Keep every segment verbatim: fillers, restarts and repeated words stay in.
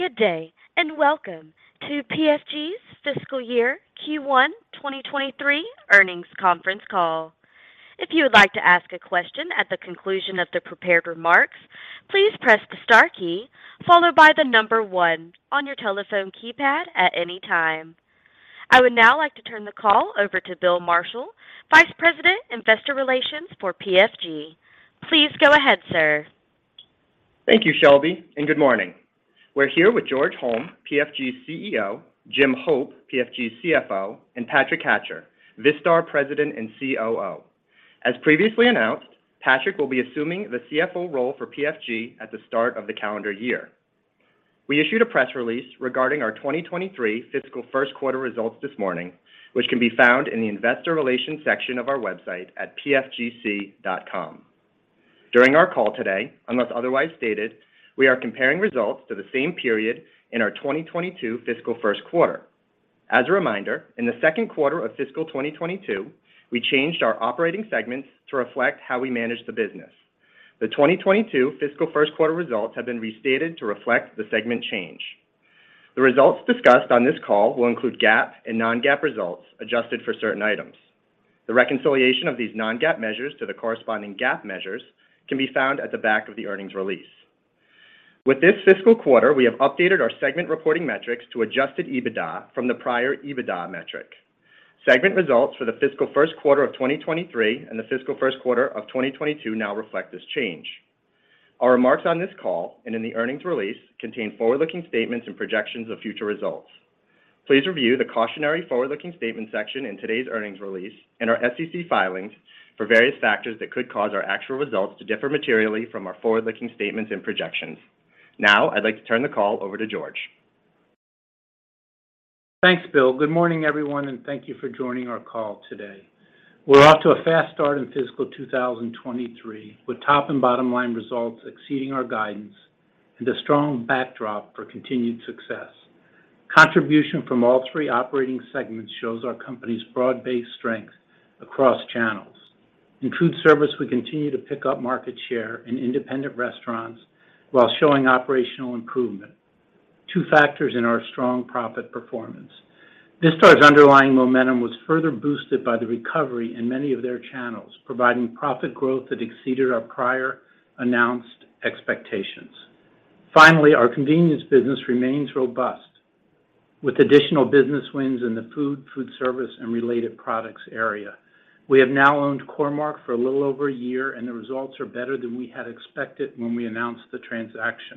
Good day, and welcome to P F G's Fiscal Year Q one twenty twenty-three Earnings Conference Call. If you would like to ask a question at the conclusion of the prepared remarks, please press the star key followed by the number one on your telephone keypad at any time. I would now like to turn the call over to Bill Marshall, Vice President, Investor Relations for P F G. Please go ahead, sir. Thank you, Shelby, and good morning. We're here with George Holm, P F G's C E O, Jim Hope, P F G's C F O, and Patrick Hatcher, Vistar President and C O O. As previously announced, Patrick will be assuming the C F O role for P F G at the start of the calendar year. We issued a press release regarding our twenty twenty-three fiscal first quarter results this morning, which can be found in the Investor Relations section of our website at p f g c dot com. During our call today, unless otherwise stated, we are comparing results to the same period in our twenty twenty-two fiscal first quarter. As a reminder, in the second quarter of fiscal twenty twenty-two, we changed our operating segments to reflect how we manage the business. The twenty twenty-two fiscal first quarter results have been restated to reflect the segment change. The results discussed on this call will include GAAP and non-GAAP results adjusted for certain items. The reconciliation of these non-GAAP measures to the corresponding GAAP measures can be found at the back of the earnings release. With this fiscal quarter, we have updated our segment reporting metrics to adjusted EBITDA from the prior EBITDA metric. Segment results for the fiscal first quarter of twenty twenty-three and the fiscal first quarter of twenty twenty-two now reflect this change. Our remarks on this call and in the earnings release contain forward-looking statements and projections of future results. Please review the cautionary forward-looking statement section in today's earnings release and our S E C filings for various factors that could cause our actual results to differ materially from our forward-looking statements and projections. Now, I'd like to turn the call over to George. Thanks, Bill. Good morning, everyone, and thank you for joining our call today. We're off to a fast start in fiscal two thousand twenty-three, with top and bottom line results exceeding our guidance and a strong backdrop for continued success. Contribution from all three operating segments shows our company's broad-based strength across channels. In food service, we continue to pick up market share in independent restaurants while showing operational improvement, two factors in our strong profit performance. Vistar's underlying momentum was further boosted by the recovery in many of their channels, providing profit growth that exceeded our prior announced expectations. Finally, our convenience business remains robust, with additional business wins in the food, food service, and related products area. We have now owned Core-Mark for a little over a year, and the results are better than we had expected when we announced the transaction.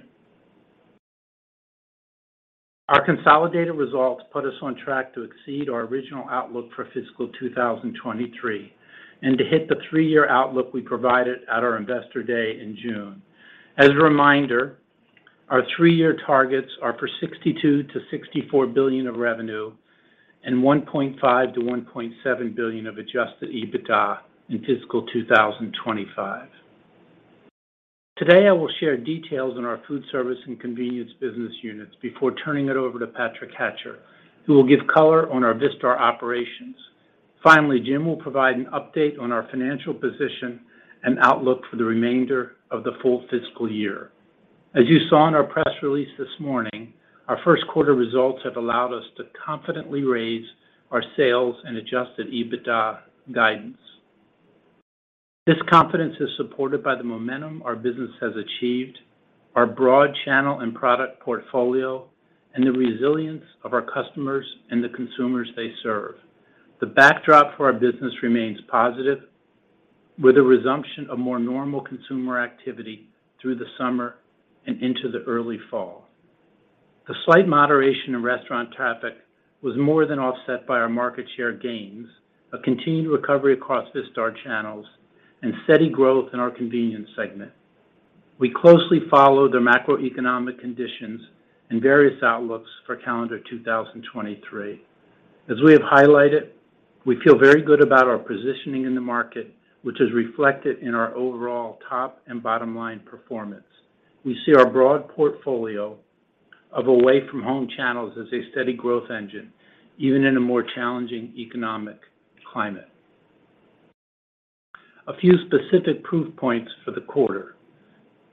Our consolidated results put us on track to exceed our original outlook for fiscal two thousand twenty-three and to hit the three-year outlook we provided at our Investor Day in June. As a reminder, our three-year targets are for sixty-two to sixty-four billion of revenue and one point five to one point seven billion of adjusted EBITDA in fiscal two thousand twenty-five. Today, I will share details on our food service and convenience business units before turning it over to Patrick Hatcher, who will give color on our Vistar operations. Finally, Jim will provide an update on our financial position and outlook for the remainder of the full fiscal year. As you saw in our press release this morning, our first quarter results have allowed us to confidently raise our sales and adjusted EBITDA guidance. This confidence is supported by the momentum our business has achieved, our broad channel and product portfolio, and the resilience of our customers and the consumers they serve. The backdrop for our business remains positive, with a resumption of more normal consumer activity through the summer and into the early fall. The slight moderation in restaurant traffic was more than offset by our market share gains, a continued recovery across Vistar channels, and steady growth in our convenience segment. We closely follow the macroeconomic conditions and various outlooks for calendar two thousand twenty-three. As we have highlighted, we feel very good about our positioning in the market, which is reflected in our overall top and bottom line performance. We see our broad portfolio of away-from-home channels as a steady growth engine, even in a more challenging economic climate. A few specific proof points for the quarter.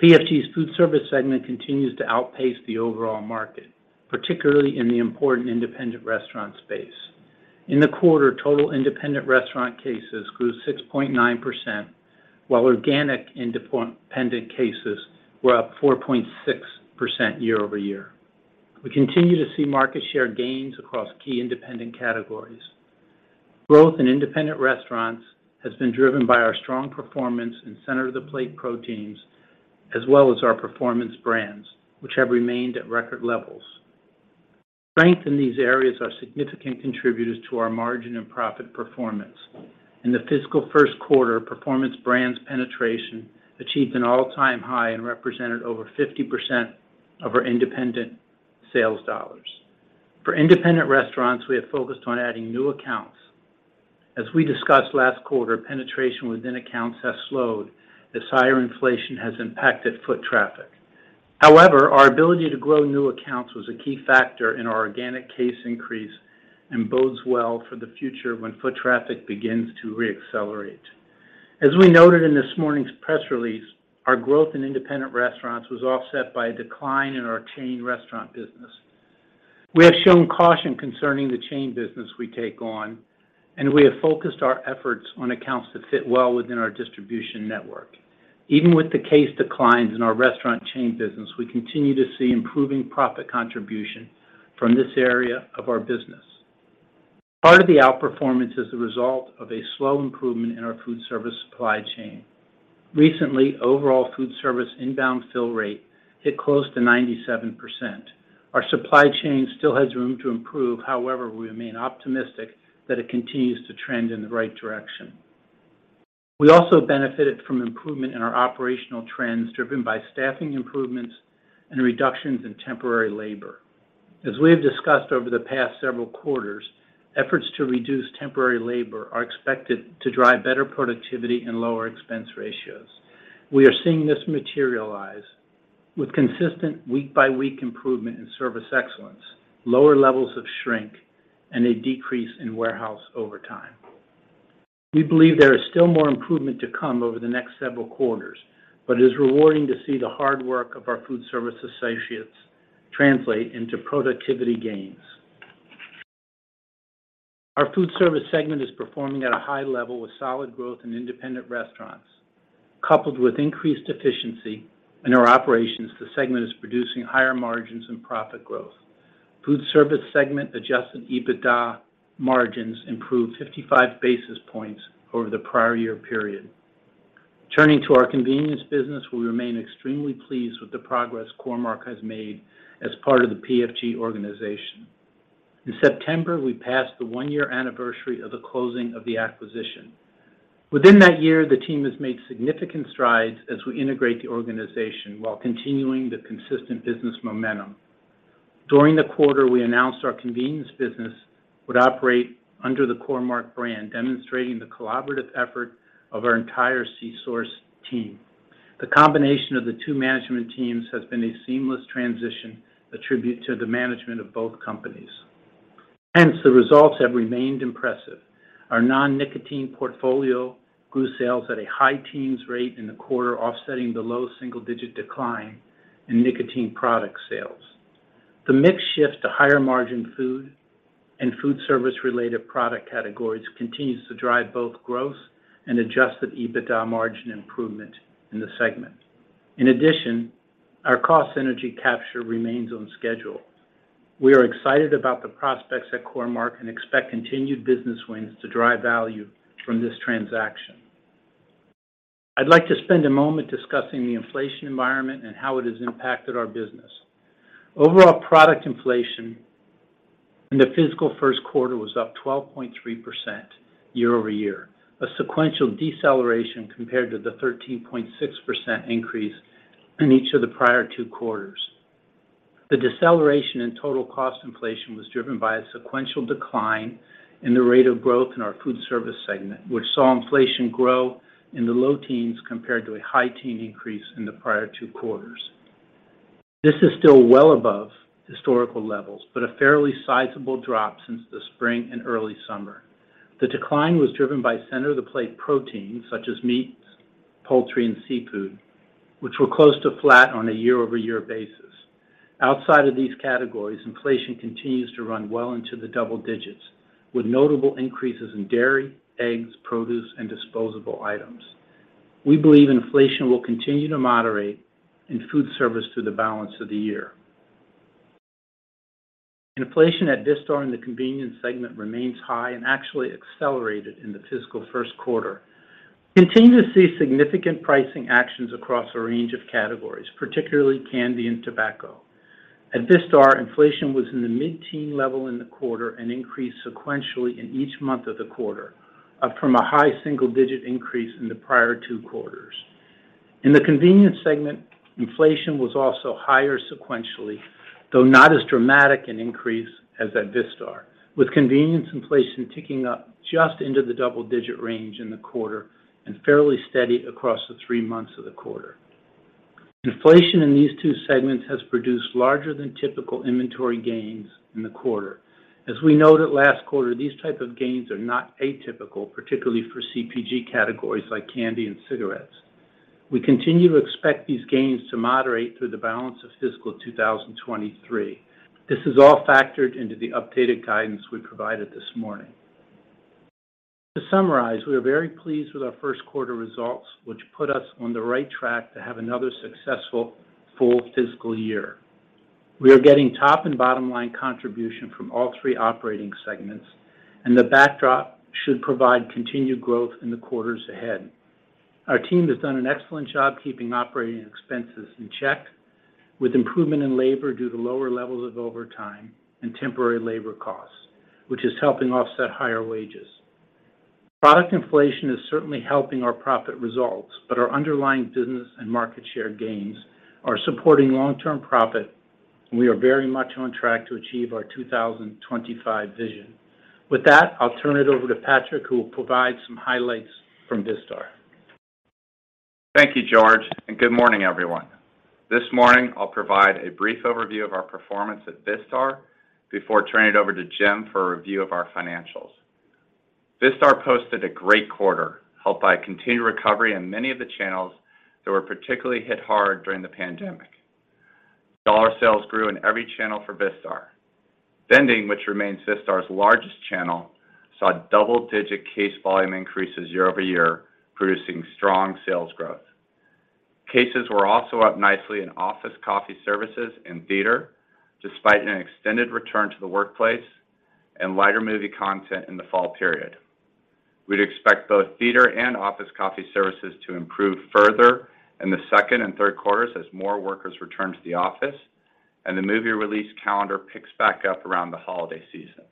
P F G's food service segment continues to outpace the overall market, particularly in the important independent restaurant space. In the quarter, total independent restaurant cases grew six point nine percent, while organic independent cases were up four point six percent year over year. We continue to see market share gains across key independent categories. Growth in independent restaurants has been driven by our strong performance in center-of-the-plate proteins, as well as our performance brands, which have remained at record levels. Strength in these areas are significant contributors to our margin and profit performance. In the fiscal first quarter, performance brands penetration achieved an all-time high and represented over fifty percent of our independent sales dollars. For independent restaurants, we have focused on adding new accounts. As we discussed last quarter, penetration within accounts has slowed as higher inflation has impacted foot traffic. However, our ability to grow new accounts was a key factor in our organic case increase and bodes well for the future when foot traffic begins to reaccelerate. As we noted in this morning's press release, our growth in independent restaurants was offset by a decline in our chain restaurant business. We have shown caution concerning the chain business we take on, and we have focused our efforts on accounts that fit well within our distribution network. Even with the case declines in our restaurant chain business, we continue to see improving profit contribution from this area of our business. Part of the outperformance is the result of a slow improvement in our food service supply chain. Recently, overall food service inbound fill rate hit close to ninety-seven percent. Our supply chain still has room to improve. However, we remain optimistic that it continues to trend in the right direction. We also benefited from improvement in our operational trends driven by staffing improvements and reductions in temporary labor. As we have discussed over the past several quarters, efforts to reduce temporary labor are expected to drive better productivity and lower expense ratios. We are seeing this materialize with consistent week-by-week improvement in service excellence, lower levels of shrink, and a decrease in warehouse overtime. We believe there is still more improvement to come over the next several quarters, but it is rewarding to see the hard work of our food service associates translate into productivity gains. Our food service segment is performing at a high level with solid growth in independent restaurants. Coupled with increased efficiency in our operations, the segment is producing higher margins and profit growth. Food service segment adjusted EBITDA margins improved fifty-five basis points over the prior year period. Turning to our convenience business, we remain extremely pleased with the progress Core-Mark has made as part of the P F G organization. In September, we passed the one-year anniversary of the closing of the acquisition. Within that year, the team has made significant strides as we integrate the organization while continuing the consistent business momentum. During the quarter, we announced our convenience business would operate under the Core-Mark brand, demonstrating the collaborative effort of our entire C-Source team. The combination of the two management teams has been a seamless transition, a tribute to the management of both companies. Hence, the results have remained impressive. Our non-nicotine portfolio grew sales at a high teens rate in the quarter, offsetting the low single-digit decline in nicotine product sales. The mix shift to higher margin food and food service related product categories continues to drive both gross and adjusted EBITDA margin improvement in the segment. In addition, our cost synergy capture remains on schedule. We are excited about the prospects at Core-Mark and expect continued business wins to drive value from this transaction. I'd like to spend a moment discussing the inflation environment and how it has impacted our business. Overall product inflation in the fiscal first quarter was up twelve point three percent year over year, a sequential deceleration compared to the thirteen point six percent increase in each of the prior two quarters. The deceleration in total cost inflation was driven by a sequential decline in the rate of growth in our food service segment, which saw inflation grow in the low teens compared to a high teen increase in the prior two quarters. This is still well above historical levels, but a fairly sizable drop since the spring and early summer. The decline was driven by center-of-the-plate proteins such as meats, poultry, and seafood, which were close to flat on a year-over-year basis. Outside of these categories, inflation continues to run well into the double digits, with notable increases in dairy, eggs, produce, and disposable items. We believe inflation will continue to moderate in food service through the balance of the year. Inflation at Vistar in the convenience segment remains high and actually accelerated in the fiscal first quarter. We continue to see significant pricing actions across a range of categories, particularly candy and tobacco. At Vistar, inflation was in the mid-teen level in the quarter and increased sequentially in each month of the quarter, up from a high single-digit increase in the prior two quarters. In the convenience segment, inflation was also higher sequentially, though not as dramatic an increase as at Vistar, with convenience inflation ticking up just into the double-digit range in the quarter and fairly steady across the three months of the quarter. Inflation in these two segments has produced larger than typical inventory gains in the quarter. As we noted last quarter, these type of gains are not atypical, particularly for C P G categories like candy and cigarettes. We continue to expect these gains to moderate through the balance of fiscal two thousand twenty-three. This is all factored into the updated guidance we provided this morning. To summarize, we are very pleased with our first quarter results, which put us on the right track to have another successful full fiscal year. We are getting top and bottom line contribution from all three operating segments, and the backdrop should provide continued growth in the quarters ahead. Our team has done an excellent job keeping operating expenses in check, with improvement in labor due to lower levels of overtime and temporary labor costs, which is helping offset higher wages. Product inflation is certainly helping our profit results, but our underlying business and market share gains are supporting long-term profit, and we are very much on track to achieve our two thousand twenty-five vision. With that, I'll turn it over to Patrick, who will provide some highlights from Vistar. Thank you, George, and good morning, everyone. This morning, I'll provide a brief overview of our performance at Vistar before turning it over to Jim for a review of our financials. Vistar posted a great quarter, helped by a continued recovery in many of the channels that were particularly hit hard during the pandemic. Dollar sales grew in every channel for Vistar. Vending, which remains Vistar's largest channel, saw double-digit case volume increases year over year, producing strong sales growth. Cases were also up nicely in office coffee services and theater, despite an extended return to the workplace and lighter movie content in the fall period. We'd expect both theater and office coffee services to improve further in the second and third quarters as more workers return to the office and the movie release calendar picks back up around the holiday season.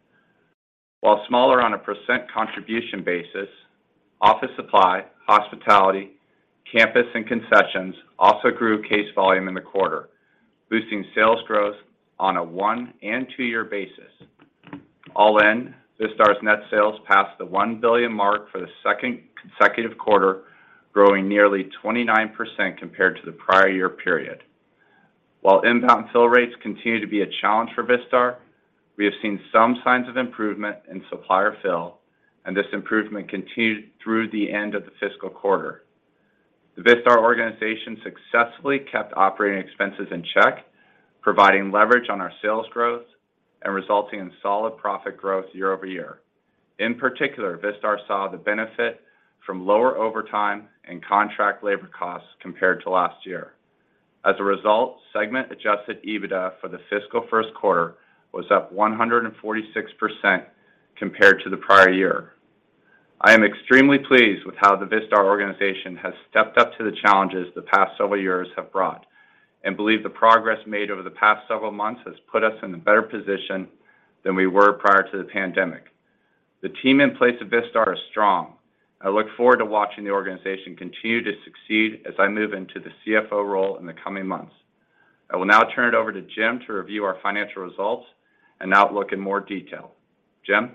While smaller on a percent contribution basis, office supply, hospitality, campus, and concessions also grew case volume in the quarter, boosting sales growth on a one and two year basis. All in, Vistar's net sales passed the one billion mark for the second consecutive quarter, growing nearly twenty-nine percent compared to the prior year period. While inbound fill rates continue to be a challenge for Vistar, we have seen some signs of improvement in supplier fill, and this improvement continued through the end of the fiscal quarter. The Vistar organization successfully kept operating expenses in check, providing leverage on our sales growth and resulting in solid profit growth year over year. In particular, Vistar saw the benefit from lower overtime and contract labor costs compared to last year. As a result, segment adjusted EBITDA for the fiscal first quarter was up one hundred forty-six percent compared to the prior year. I am extremely pleased with how the Vistar organization has stepped up to the challenges the past several years have brought, and believe the progress made over the past several months has put us in a better position than we were prior to the pandemic. The team in place at Vistar is strong. I look forward to watching the organization continue to succeed as I move into the C F O role in the coming months. I will now turn it over to Jim to review our financial results and outlook in more detail. Jim?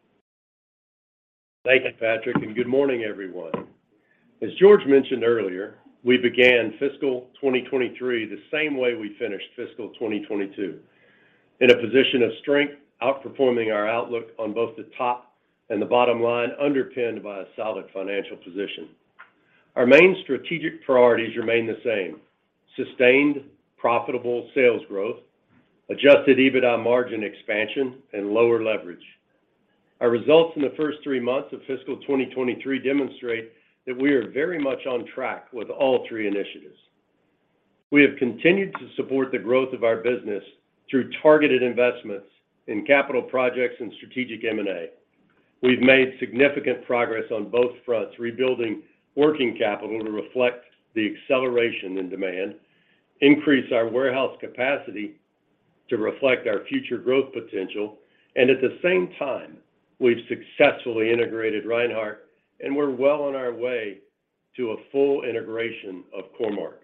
Thank you, Patrick, and good morning, everyone. As George mentioned earlier, we began fiscal twenty twenty-three the same way we finished fiscal twenty twenty-two, in a position of strength, outperforming our outlook on both the top and the bottom line, underpinned by a solid financial position. Our main strategic priorities remain the same: sustained, profitable sales growth, adjusted EBITDA margin expansion, and lower leverage. Our results in the first three months of fiscal twenty twenty-three demonstrate that we are very much on track with all three initiatives. We have continued to support the growth of our business through targeted investments in capital projects and strategic M and A. We've made significant progress on both fronts, rebuilding working capital to reflect the acceleration in demand, increase our warehouse capacity to reflect our future growth potential, and at the same time, we've successfully integrated Reinhart, and we're well on our way to a full integration of Core-Mark.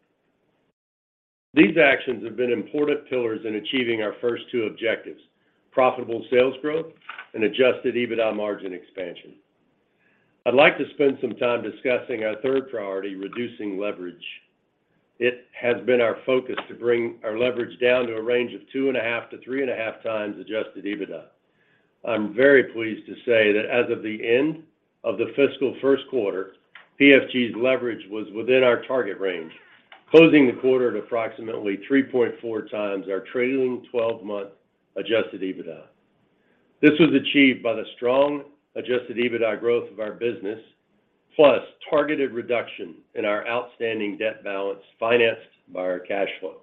These actions have been important pillars in achieving our first two objectives: profitable sales growth and adjusted EBITDA margin expansion. I'd like to spend some time discussing our third priority, reducing leverage. It has been our focus to bring our leverage down to a range of two and a half to three and a half times adjusted EBITDA. I'm very pleased to say that as of the end of the fiscal first quarter, P F G's leverage was within our target range, closing the quarter at approximately three point four times our trailing twelve-month adjusted EBITDA. This was achieved by the strong adjusted EBITDA growth of our business, plus targeted reduction in our outstanding debt balance financed by our cash flow.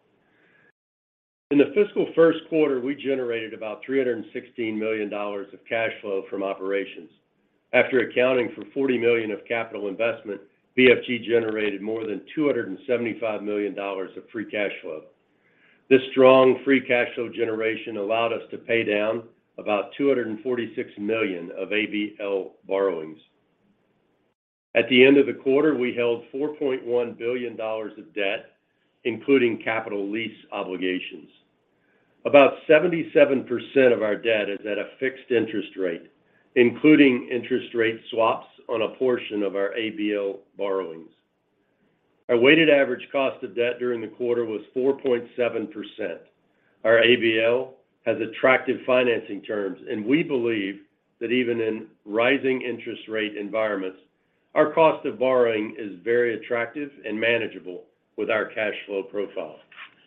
In the fiscal first quarter, we generated about three hundred sixteen million dollars of cash flow from operations. After accounting for forty million dollars of capital investment, P F G generated more than two hundred seventy-five million dollars of free cash flow. This strong free cash flow generation allowed us to pay down about two hundred forty-six million dollars of A B L borrowings. At the end of the quarter, we held four point one billion dollars of debt, including capital lease obligations. About seventy-seven percent of our debt is at a fixed interest rate, including interest rate swaps on a portion of our A B L borrowings. Our weighted average cost of debt during the quarter was four point seven percent. Our A B L has attractive financing terms, and we believe that even in rising interest rate environments, our cost of borrowing is very attractive and manageable with our cash flow profile.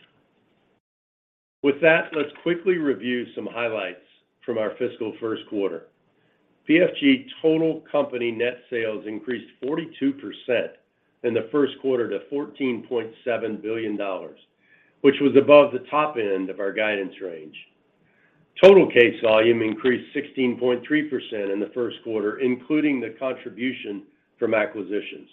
With that, let's quickly review some highlights from our fiscal first quarter. P F G total company net sales increased forty-two percent in the first quarter to fourteen point seven billion dollars, which was above the top end of our guidance range. Total case volume increased sixteen point three percent in the first quarter, including the contribution from acquisitions.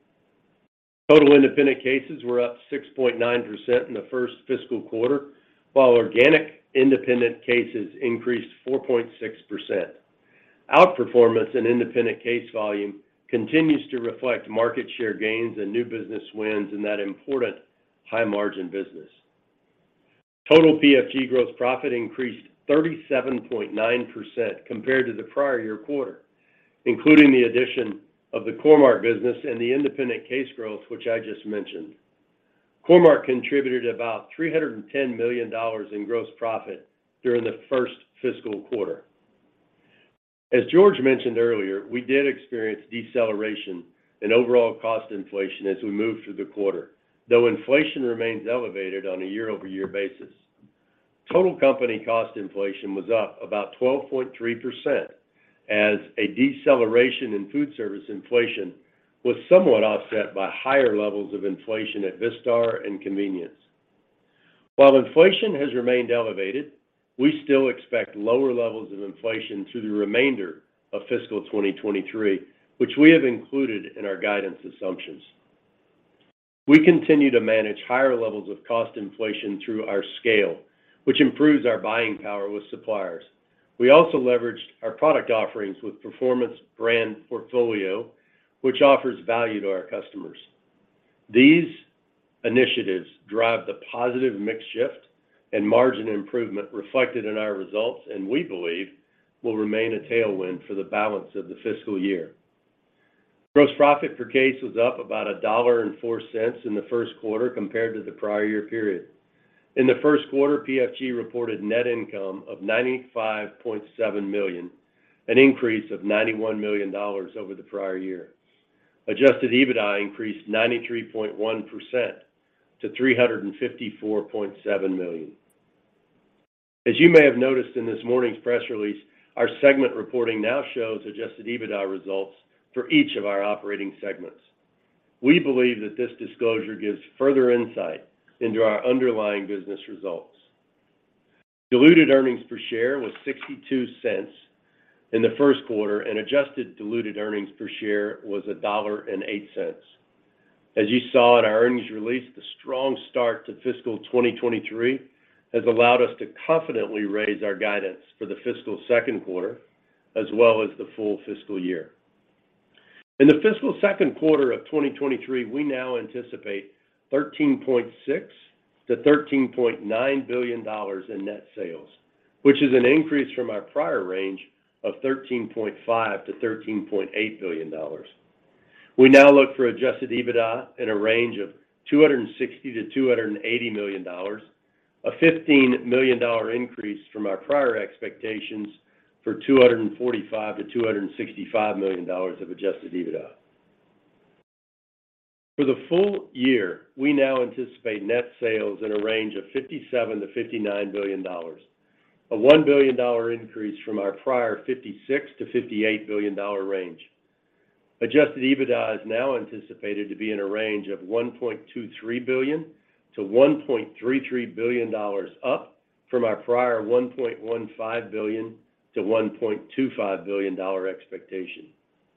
Total independent cases were up six point nine percent in the first fiscal quarter, while organic independent cases increased four point six percent. Outperformance in independent case volume continues to reflect market share gains and new business wins in that important high-margin business. Total P F G gross profit increased thirty-seven point nine percent compared to the prior year quarter, including the addition of the Core-Mark business and the independent case growth, which I just mentioned. Core-Mark contributed about three hundred ten million dollars in gross profit during the first fiscal quarter. As George mentioned earlier, we did experience deceleration in overall cost inflation as we moved through the quarter, though inflation remains elevated on a year-over-year basis. Total company cost inflation was up about twelve point three percent, as a deceleration in food service inflation was somewhat offset by higher levels of inflation at Vistar and Convenience. While inflation has remained elevated, we still expect lower levels of inflation through the remainder of fiscal twenty twenty-three, which we have included in our guidance assumptions. We continue to manage higher levels of cost inflation through our scale, which improves our buying power with suppliers. We also leveraged our product offerings with Performance Brand Portfolio, which offers value to our customers. These initiatives drive the positive mix shift and margin improvement reflected in our results, and we believe will remain a tailwind for the balance of the fiscal year. Gross profit per case was up about one dollar and four cents in the first quarter compared to the prior year period. In the first quarter, P F G reported net income of ninety-five point seven million dollars, an increase of ninety-one million dollars over the prior year. Adjusted EBITDA increased ninety-three point one percent to three hundred fifty-four point seven million dollars. As you may have noticed in this morning's press release, our segment reporting now shows adjusted EBITDA results for each of our operating segments. We believe that this disclosure gives further insight into our underlying business results. Diluted earnings per share was sixty-two cents in the first quarter, and adjusted diluted earnings per share was one dollar and eight cents. As you saw in our earnings release, the strong start to fiscal twenty twenty-three has allowed us to confidently raise our guidance for the fiscal second quarter, as well as the full fiscal year. In the fiscal second quarter of twenty twenty-three, we now anticipate thirteen point six to thirteen point nine billion dollars in net sales, which is an increase from our prior range of thirteen point five to thirteen point eight billion dollars. We now look for adjusted EBITDA in a range of two hundred sixty to two hundred eighty million dollars, a fifteen million dollars increase from our prior expectations for two hundred forty-five to two hundred sixty-five million dollars of adjusted EBITDA. For the full year, we now anticipate net sales in a range of fifty-seven to fifty-nine billion dollars, a one billion dollars increase from our prior fifty-six to fifty-eight billion dollars range. Adjusted EBITDA is now anticipated to be in a range of one point two three billion dollars to one point three three billion dollars, up from our prior one point one five billion dollars to one point two five billion dollars expectation.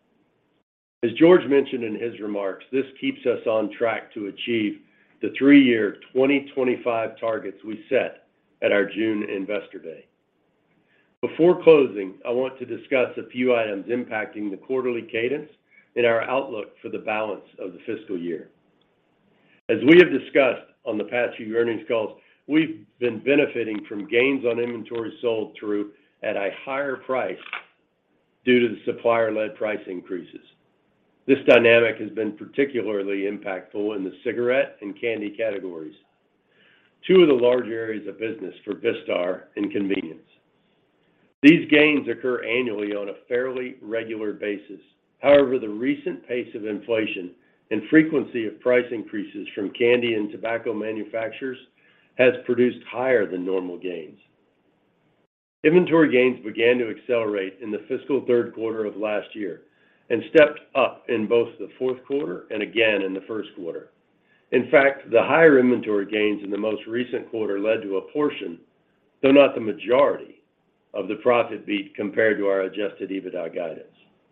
As George mentioned in his remarks, this keeps us on track to achieve the three-year twenty twenty-five targets we set at our June Investor Day. Before closing, I want to discuss a few items impacting the quarterly cadence and our outlook for the balance of the fiscal year. As we have discussed on the past few earnings calls, we've been benefiting from gains on inventory sold through at a higher price due to the supplier-led price increases. This dynamic has been particularly impactful in the cigarette and candy categories, two of the large areas of business for Vistar and convenience. These gains occur annually on a fairly regular basis. However, the recent pace of inflation and frequency of price increases from candy and tobacco manufacturers has produced higher than normal gains. Inventory gains began to accelerate in the fiscal third quarter of last year and stepped up in both the fourth quarter and again in the first quarter. In fact, the higher inventory gains in the most recent quarter led to a portion, though not the majority, of the profit beat compared to our adjusted EBITDA guidance.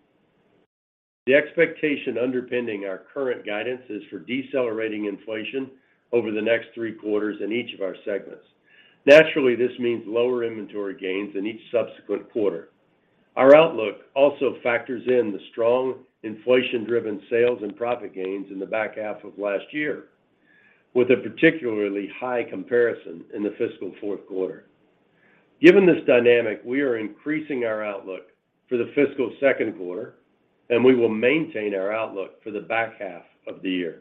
The expectation underpinning our current guidance is for decelerating inflation over the next three quarters in each of our segments. Naturally, this means lower inventory gains in each subsequent quarter. Our outlook also factors in the strong inflation-driven sales and profit gains in the back half of last year, with a particularly high comparison in the fiscal fourth quarter. Given this dynamic, we are increasing our outlook for the fiscal second quarter, and we will maintain our outlook for the back half of the year.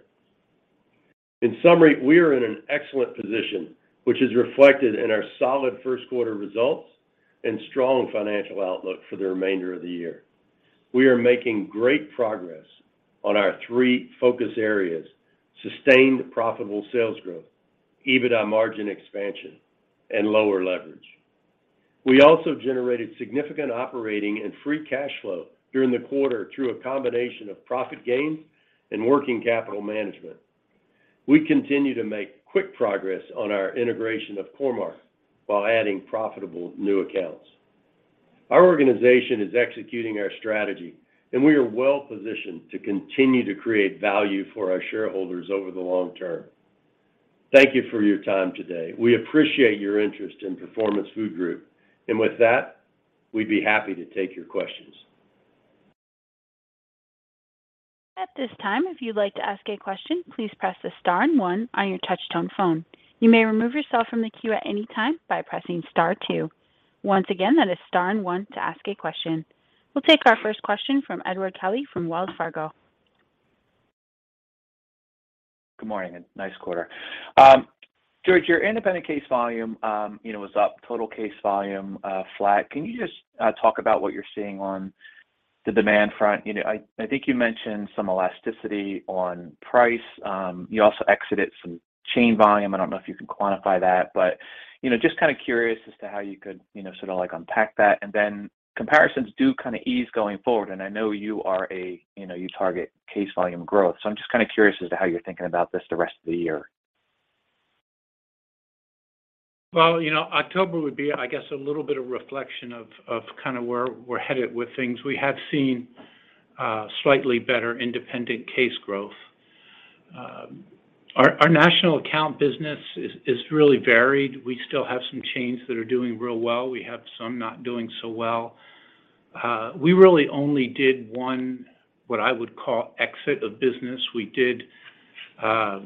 In summary, we are in an excellent position, which is reflected in our solid first quarter results and strong financial outlook for the remainder of the year. We are making great progress on our three focus areas: sustained profitable sales growth, EBITDA margin expansion, and lower leverage. We also generated significant operating and free cash flow during the quarter through a combination of profit gains and working capital management. We continue to make quick progress on our integration of Core-Mark while adding profitable new accounts. Our organization is executing our strategy, and we are well positioned to continue to create value for our shareholders over the long term. Thank you for your time today. We appreciate your interest in Performance Food Group. And with that, we'd be happy to take your questions. At this time, if you'd like to ask a question, please press the star and one on your touch-tone phone. You may remove yourself from the queue at any time by pressing star two. Once again, that is star and one to ask a question. We'll take our first question from Edward Kelly from Wells Fargo. Good morning and nice quarter. Um, George, your independent case volume, um, you know, was up. Total case volume uh, flat. Can you just uh, talk about what you're seeing on the demand front, you know, I, I think you mentioned some elasticity on price. Um, you also exited some chain volume. I don't know if you can quantify that, but, you know, just kind of curious as to how you could, you know, sort of like unpack that. And then comparisons do kind of ease going forward. And I know you are a, you know, you target case volume growth. So I'm just kind of curious as to how you're thinking about this the rest of the year. Well, you know, October would be, I guess, a little bit of reflection of, of kind of where we're headed with things. We have seen uh, slightly better independent case growth. Um, our, our national account business is, is really varied. We still have some chains that are doing real well. We have some not doing so well. Uh, we really only did one, what I would call exit of business. We did uh,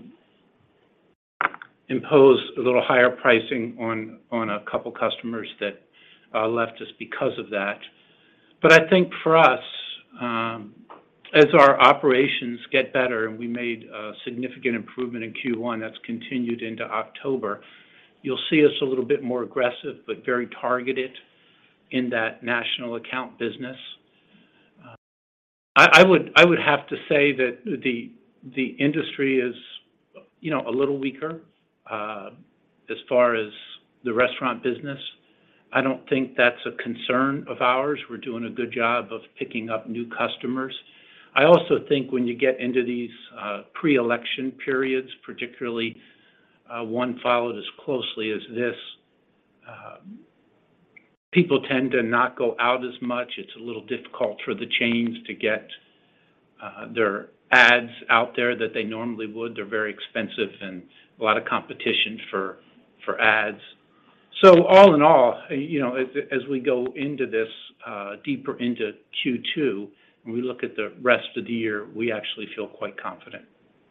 impose a little higher pricing on, on a couple customers that uh, left us because of that. But I think for us, um, as our operations get better, and we made a significant improvement in Q one, that's continued into October, you'll see us a little bit more aggressive, but very targeted in that national account business. Uh, I, I would I would have to say that the the industry is, you know, a little weaker uh, as far as the restaurant business. I don't think that's a concern of ours. We're doing a good job of picking up new customers. I also think when you get into these uh, pre-election periods, particularly uh, one followed as closely as this, uh, people tend to not go out as much. It's a little difficult for the chains to get uh, their ads out there that they normally would. They're very expensive and a lot of competition for for ads. So all in all, you know, as, as we go into this uh, deeper into Q two, and we look at the rest of the year, we actually feel quite confident.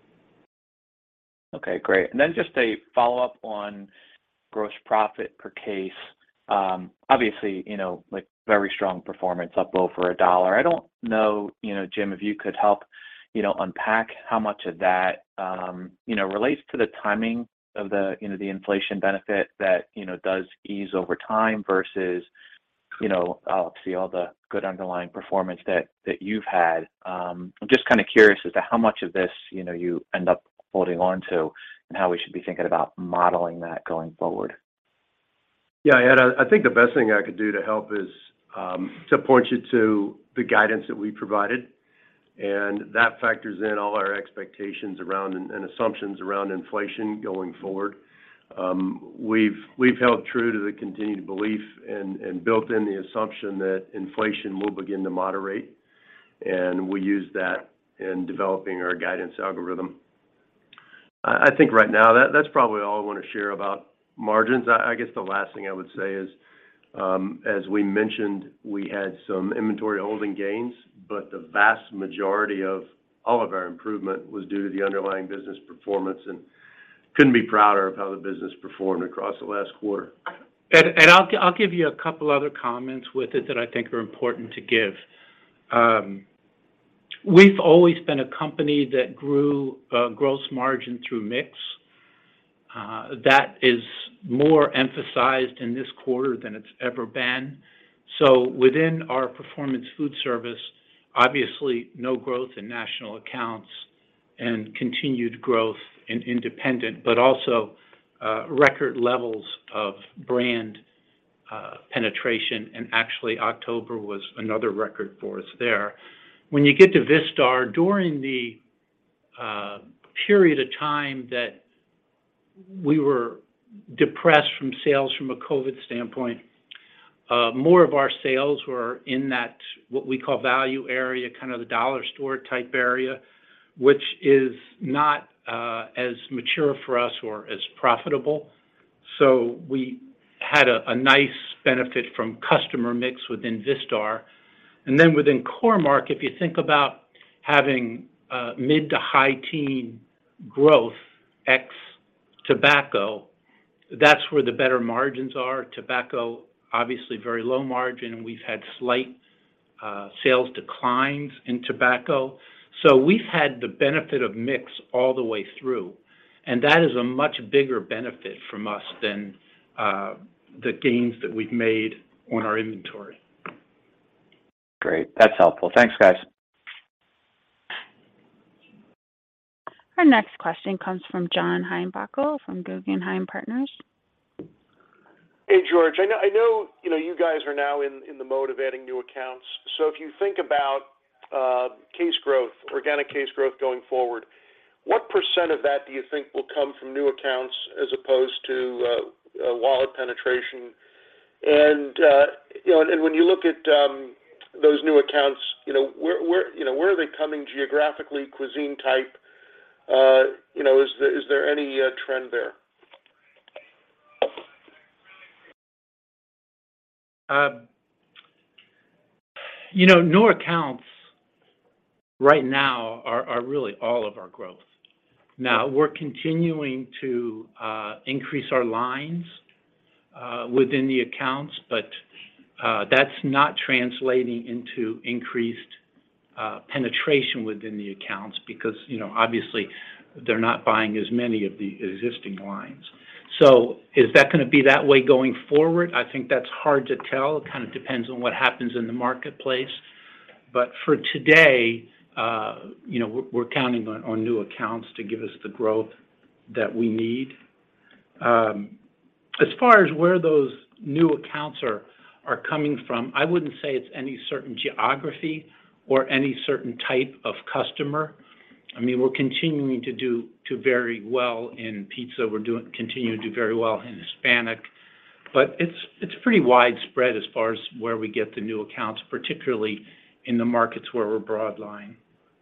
Okay, great. And then just a follow-up on gross profit per case. Um, obviously, you know, like very strong performance, up over a dollar. I don't know, you know, Jim, if you could help, you know, unpack how much of that, um, you know, relates to the timing of the, you know, the inflation benefit that, you know, does ease over time versus, you know, obviously all the good underlying performance that, that you've had. Um, I'm just kind of curious as to how much of this, you know, you end up holding on to and how we should be thinking about modeling that going forward. Yeah, Ed, I think the best thing I could do to help is um, to point you to the guidance that we provided. And that factors in all our expectations around and, and assumptions around inflation going forward. Um, we've we've held true to the continued belief and, and built in the assumption that inflation will begin to moderate, and we use that in developing our guidance algorithm. I, I think right now that that's probably all I want to share about margins. I, I guess the last thing I would say is, um, as we mentioned, we had some inventory holding gains, but the vast majority of all of our improvement was due to the underlying business performance, and couldn't be prouder of how the business performed across the last quarter. And, and I'll, I'll give you a couple other comments with it that I think are important to give. Um, we've always been a company that grew uh, gross margin through mix. Uh, that is more emphasized in this quarter than it's ever been. So within our performance food service, obviously no growth in national accounts and continued growth in independent, but also uh, record levels of brand uh, penetration. And actually October was another record for us there. When you get to Vistar, during the uh, period of time that we were depressed from sales from a COVID standpoint, uh, more of our sales were in that what we call value area, kind of the dollar store type area, which is not uh, as mature for us or as profitable. So we had a, a nice benefit from customer mix within Vistar. And then within Core-Mark, if you think about having uh, mid to high teen growth ex tobacco, that's where the better margins are. Tobacco, obviously very low margin, and we've had slight uh, sales declines in tobacco. So we've had the benefit of mix all the way through, and that is a much bigger benefit from us than uh, the gains that we've made on our inventory. Great. That's helpful. Thanks, guys. Our next question comes from John Heinbockel from Guggenheim Partners. Hey, George. I know, I know, you know, you guys are now in, in the mode of adding new accounts. So if you think about uh, case growth, organic case growth going forward, what percent of that do you think will come from new accounts as opposed to uh, uh, wallet penetration? And uh, you know, and, and when you look at um, those new accounts, you know, where, where, you know, where are they coming geographically, cuisine type? Uh, you know, is there, is there any uh, trend there? Uh, you know, new accounts right now are, are really all of our growth. Now, we're continuing to uh, increase our lines uh, within the accounts, but uh, that's not translating into increased uh, penetration within the accounts because, you know, obviously they're not buying as many of the existing lines. So is that going to be that way going forward? I think that's hard to tell. It kind of depends on what happens in the marketplace. But for today, uh, you know, we're, we're counting on, on new accounts to give us the growth that we need. Um, as far as where those new accounts are, are coming from, I wouldn't say it's any certain geography or any certain type of customer. I mean, we're continuing to do to very well in pizza. We're doing continuing to do very well in Hispanic, but it's it's pretty widespread as far as where we get the new accounts, particularly in the markets where we're broadline.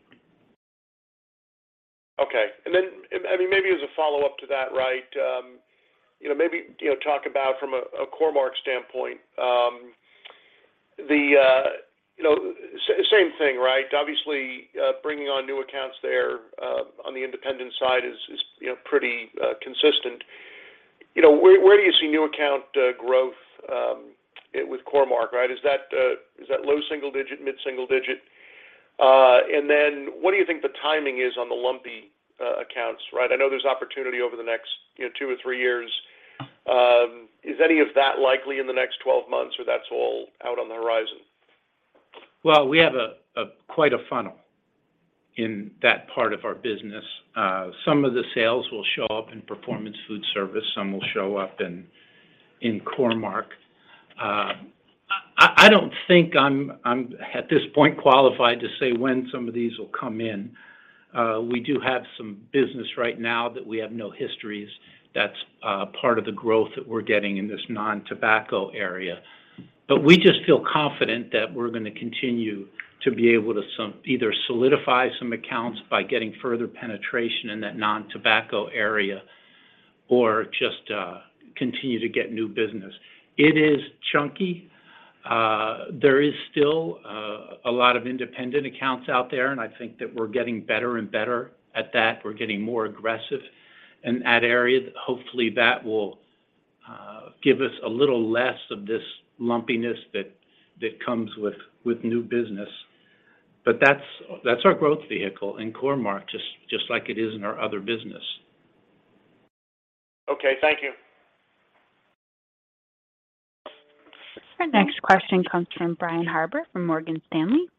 Okay, and then I mean maybe as a follow up to that, right? Um, you know, maybe you know talk about from a, a Core-Mark standpoint, um, the. Uh, You know, same thing, right? Obviously, uh, bringing on new accounts there uh, on the independent side is, is you know, pretty uh, consistent. You know, where, where do you see new account uh, growth um, it, with Core-Mark, right? Is that uh, is that low single digit, mid single digit? Uh, and then, what do you think the timing is on the lumpy uh, accounts, right? I know there's opportunity over the next you know two or three years. Um, is any of that likely in the next twelve months, or that's all out on the horizon? Well, we have a, a quite a funnel in that part of our business. Uh, some of the sales will show up in Performance Food Service. Some will show up in in Core-Mark. Uh, I, I don't think I'm I'm at this point qualified to say when some of these will come in. Uh, we do have some business right now that we have no histories. That's uh, part of the growth that we're getting in this non-tobacco area. But we just feel confident that we're going to continue to be able to some, either solidify some accounts by getting further penetration in that non-tobacco area or just uh, continue to get new business. It is chunky. Uh, there is still uh, a lot of independent accounts out there, and I think that we're getting better and better at that. We're getting more aggressive in that area. Hopefully that will uh, give us a little less of this lumpiness that that comes with, with new business. But that's that's our growth vehicle in Core-Mark, just, just like it is in our other business. Okay, thank you. Our next question comes from Brian Harbour from Morgan Stanley.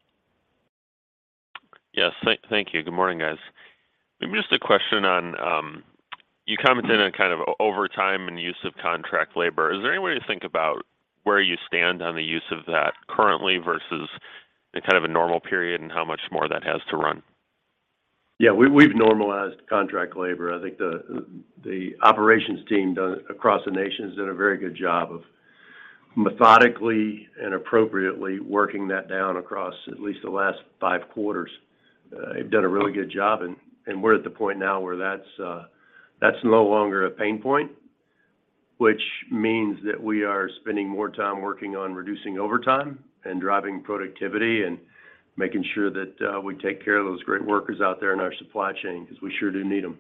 Yes, th- thank you. Good morning, guys. Maybe just a question on, um, you commented on kind of overtime and use of contract labor. Is there any way to think about where you stand on the use of that currently versus in kind of a normal period and how much more that has to run? Yeah, we, we've normalized contract labor. I think the the operations team done, across the nation has done a very good job of methodically and appropriately working that down across at least the last five quarters. Uh, they've done a really good job, and, and we're at the point now where that's uh, that's no longer a pain point, which means that we are spending more time working on reducing overtime and driving productivity and making sure that uh, we take care of those great workers out there in our supply chain, because we sure do need them.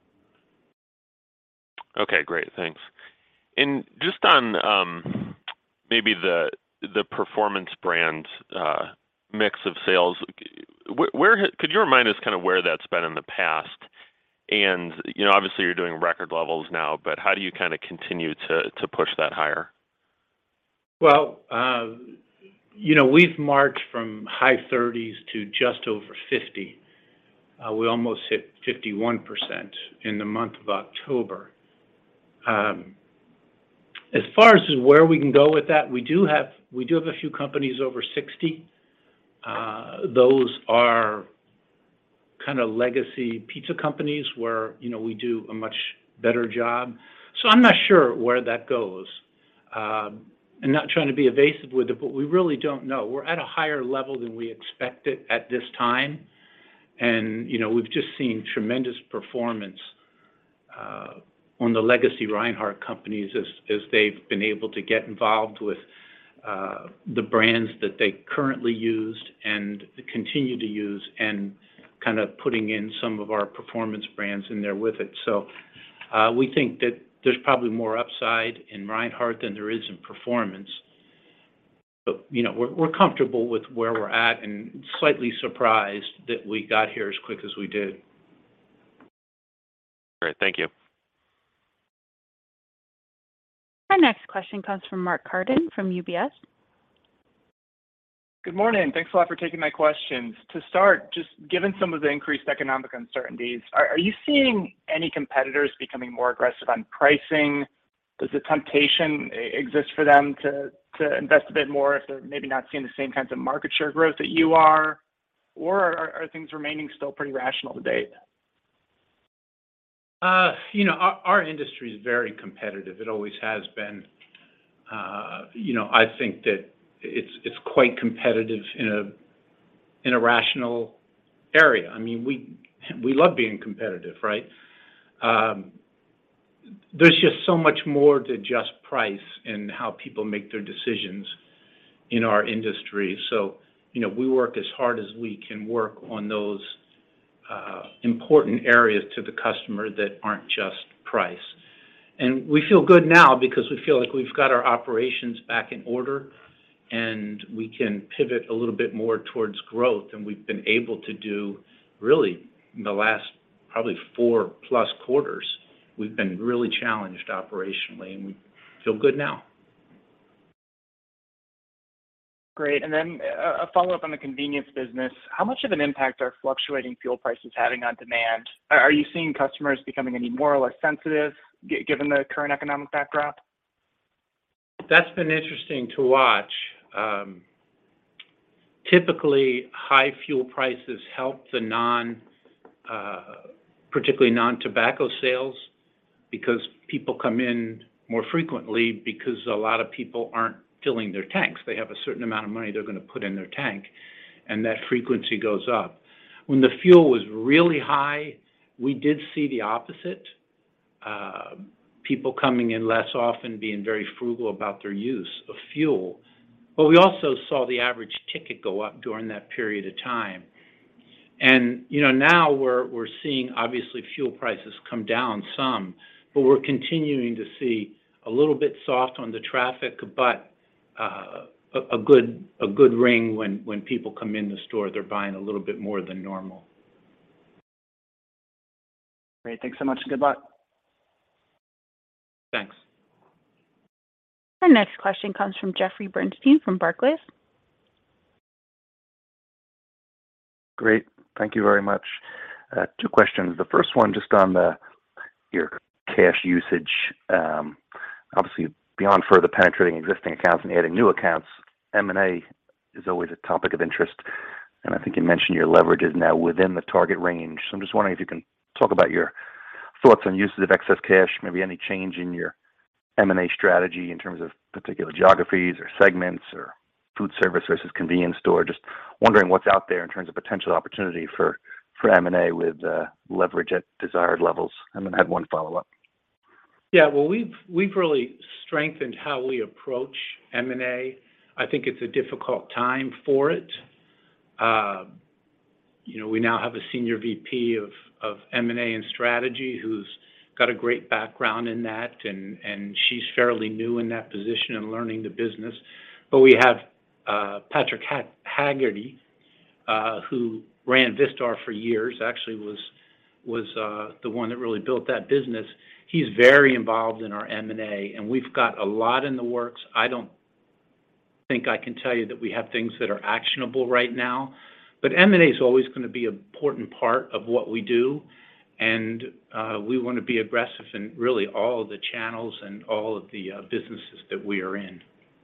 Okay, great, thanks. And just on um, maybe the the performance brand uh, mix of sales, where, where could you remind us kind of where that's been in the past? And, you know, obviously you're doing record levels now, but how do you kind of continue to, to push that higher? Well, uh, you know, we've marched from high thirties to just over fifty. Uh, we almost hit fifty-one percent in the month of October. Um, as far as where we can go with that, we do have we do have a few companies over sixty. Uh, those are kind of legacy pizza companies where, you know, we do a much better job. So I'm not sure where that goes. Um, and not trying to be evasive with it, but we really don't know. We're at a higher level than we expected at this time. And, you know, we've just seen tremendous performance uh, on the legacy Reinhart companies as, as they've been able to get involved with uh, the brands that they currently used and continue to use, and kind of putting in some of our performance brands in there with it. So uh, we think that there's probably more upside in Reinhart than there is in performance. But, you know, we're, we're comfortable with where we're at and slightly surprised that we got here as quick as we did. Great, thank you. Our next question comes from Mark Carden from U B S. Good morning. Thanks a lot for taking my questions. To start, just given some of the increased economic uncertainties, are, are you seeing any competitors becoming more aggressive on pricing? Does the temptation exist for them to, to invest a bit more if they're maybe not seeing the same kinds of market share growth that you are? Or are, are things remaining still pretty rational to date? Uh, you know, our, our industry is very competitive. It always has been. Uh, you know, I think that it's it's quite competitive in a in a rational area. I mean, we we love being competitive, right? Um, there's just so much more to just price and how people make their decisions in our industry. So, you know, we work as hard as we can work on those uh, important areas to the customer that aren't just price. And we feel good now because we feel like we've got our operations back in order, and we can pivot a little bit more towards growth, and we've been able to do really in the last probably four plus quarters. We've been really challenged operationally, and we feel good now. Great. And then a follow-up on the convenience business. How much of an impact are fluctuating fuel prices having on demand? Are you seeing customers becoming any more or less sensitive given the current economic backdrop? That's been interesting to watch. Um, typically, high fuel prices help the non, uh, particularly non-tobacco sales, because people come in more frequently because a lot of people aren't filling their tanks. They have a certain amount of money they're going to put in their tank, and that frequency goes up. When the fuel was really high, we did see the opposite. Uh, people coming in less often, being very frugal about their use of fuel. But we also saw the average ticket go up during that period of time. And, you know, now we're we're seeing, obviously, fuel prices come down some, but we're continuing to see a little bit soft on the traffic, but uh, a, a good a good ring when, when people come in the store. They're buying a little bit more than normal. Great. Thanks so much, and good luck. Thanks. Our next question comes from Jeffrey Bernstein from Barclays. Great. Thank you very much. Uh, two questions. The first one just on the your cash usage. Um, obviously, beyond further penetrating existing accounts and adding new accounts, M and A is always a topic of interest. And I think you mentioned your leverage is now within the target range. So I'm just wondering if you can talk about your thoughts on uses of excess cash, maybe any change in your M and A strategy in terms of particular geographies or segments or food service versus convenience store. Just wondering what's out there in terms of potential opportunity for, for M and A with uh, leverage at desired levels. And then I had one follow-up. Yeah, well, we've we've really strengthened how we approach M and A. I think it's a difficult time for it. Uh, you know, we now have a senior V P of, of M and A and strategy who's got a great background in that, and, and she's fairly new in that position and learning the business. But we have uh, Patrick Haggerty, uh, who ran Vistar for years, actually was was uh, the one that really built that business. He's very involved in our M and A, and we've got a lot in the works. I don't think I can tell you that we have things that are actionable right now. But M and A is always going to be an important part of what we do, and uh, we want to be aggressive in really all of the channels and all of the uh, businesses that we are in.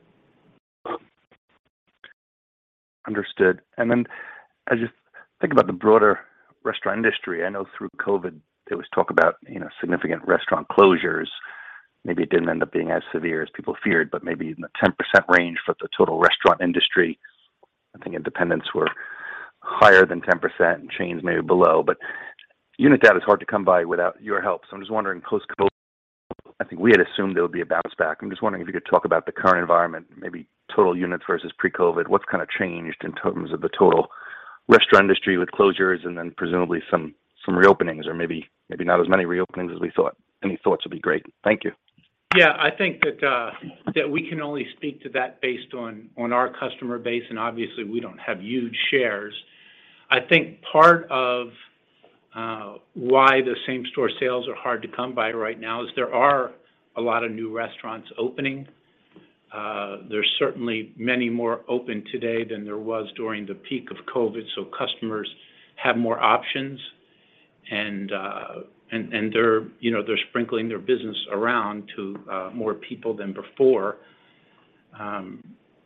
Understood. And then I just think about the broader restaurant industry. I know through COVID there was talk about, you know, significant restaurant closures. Maybe it didn't end up being as severe as people feared, but maybe in the ten percent range for the total restaurant industry. I think independents were higher than ten percent and chains maybe below. But unit data is hard to come by without your help. So I'm just wondering, post-COVID, I think we had assumed there would be a bounce back. I'm just wondering if you could talk about the current environment, maybe total units versus pre-COVID. What's kind of changed in terms of the total restaurant industry with closures and then presumably some some reopenings, or maybe maybe not as many reopenings as we thought. Any thoughts would be great. Thank you. Yeah, I think that uh, that we can only speak to that based on, on our customer base, and obviously we don't have huge shares. I think part of uh, why the same-store sales are hard to come by right now is there are a lot of new restaurants opening. Uh, there's certainly many more open today than there was during the peak of COVID, so customers have more options, and uh, and and they're you know they're sprinkling their business around to uh, more people than before, um,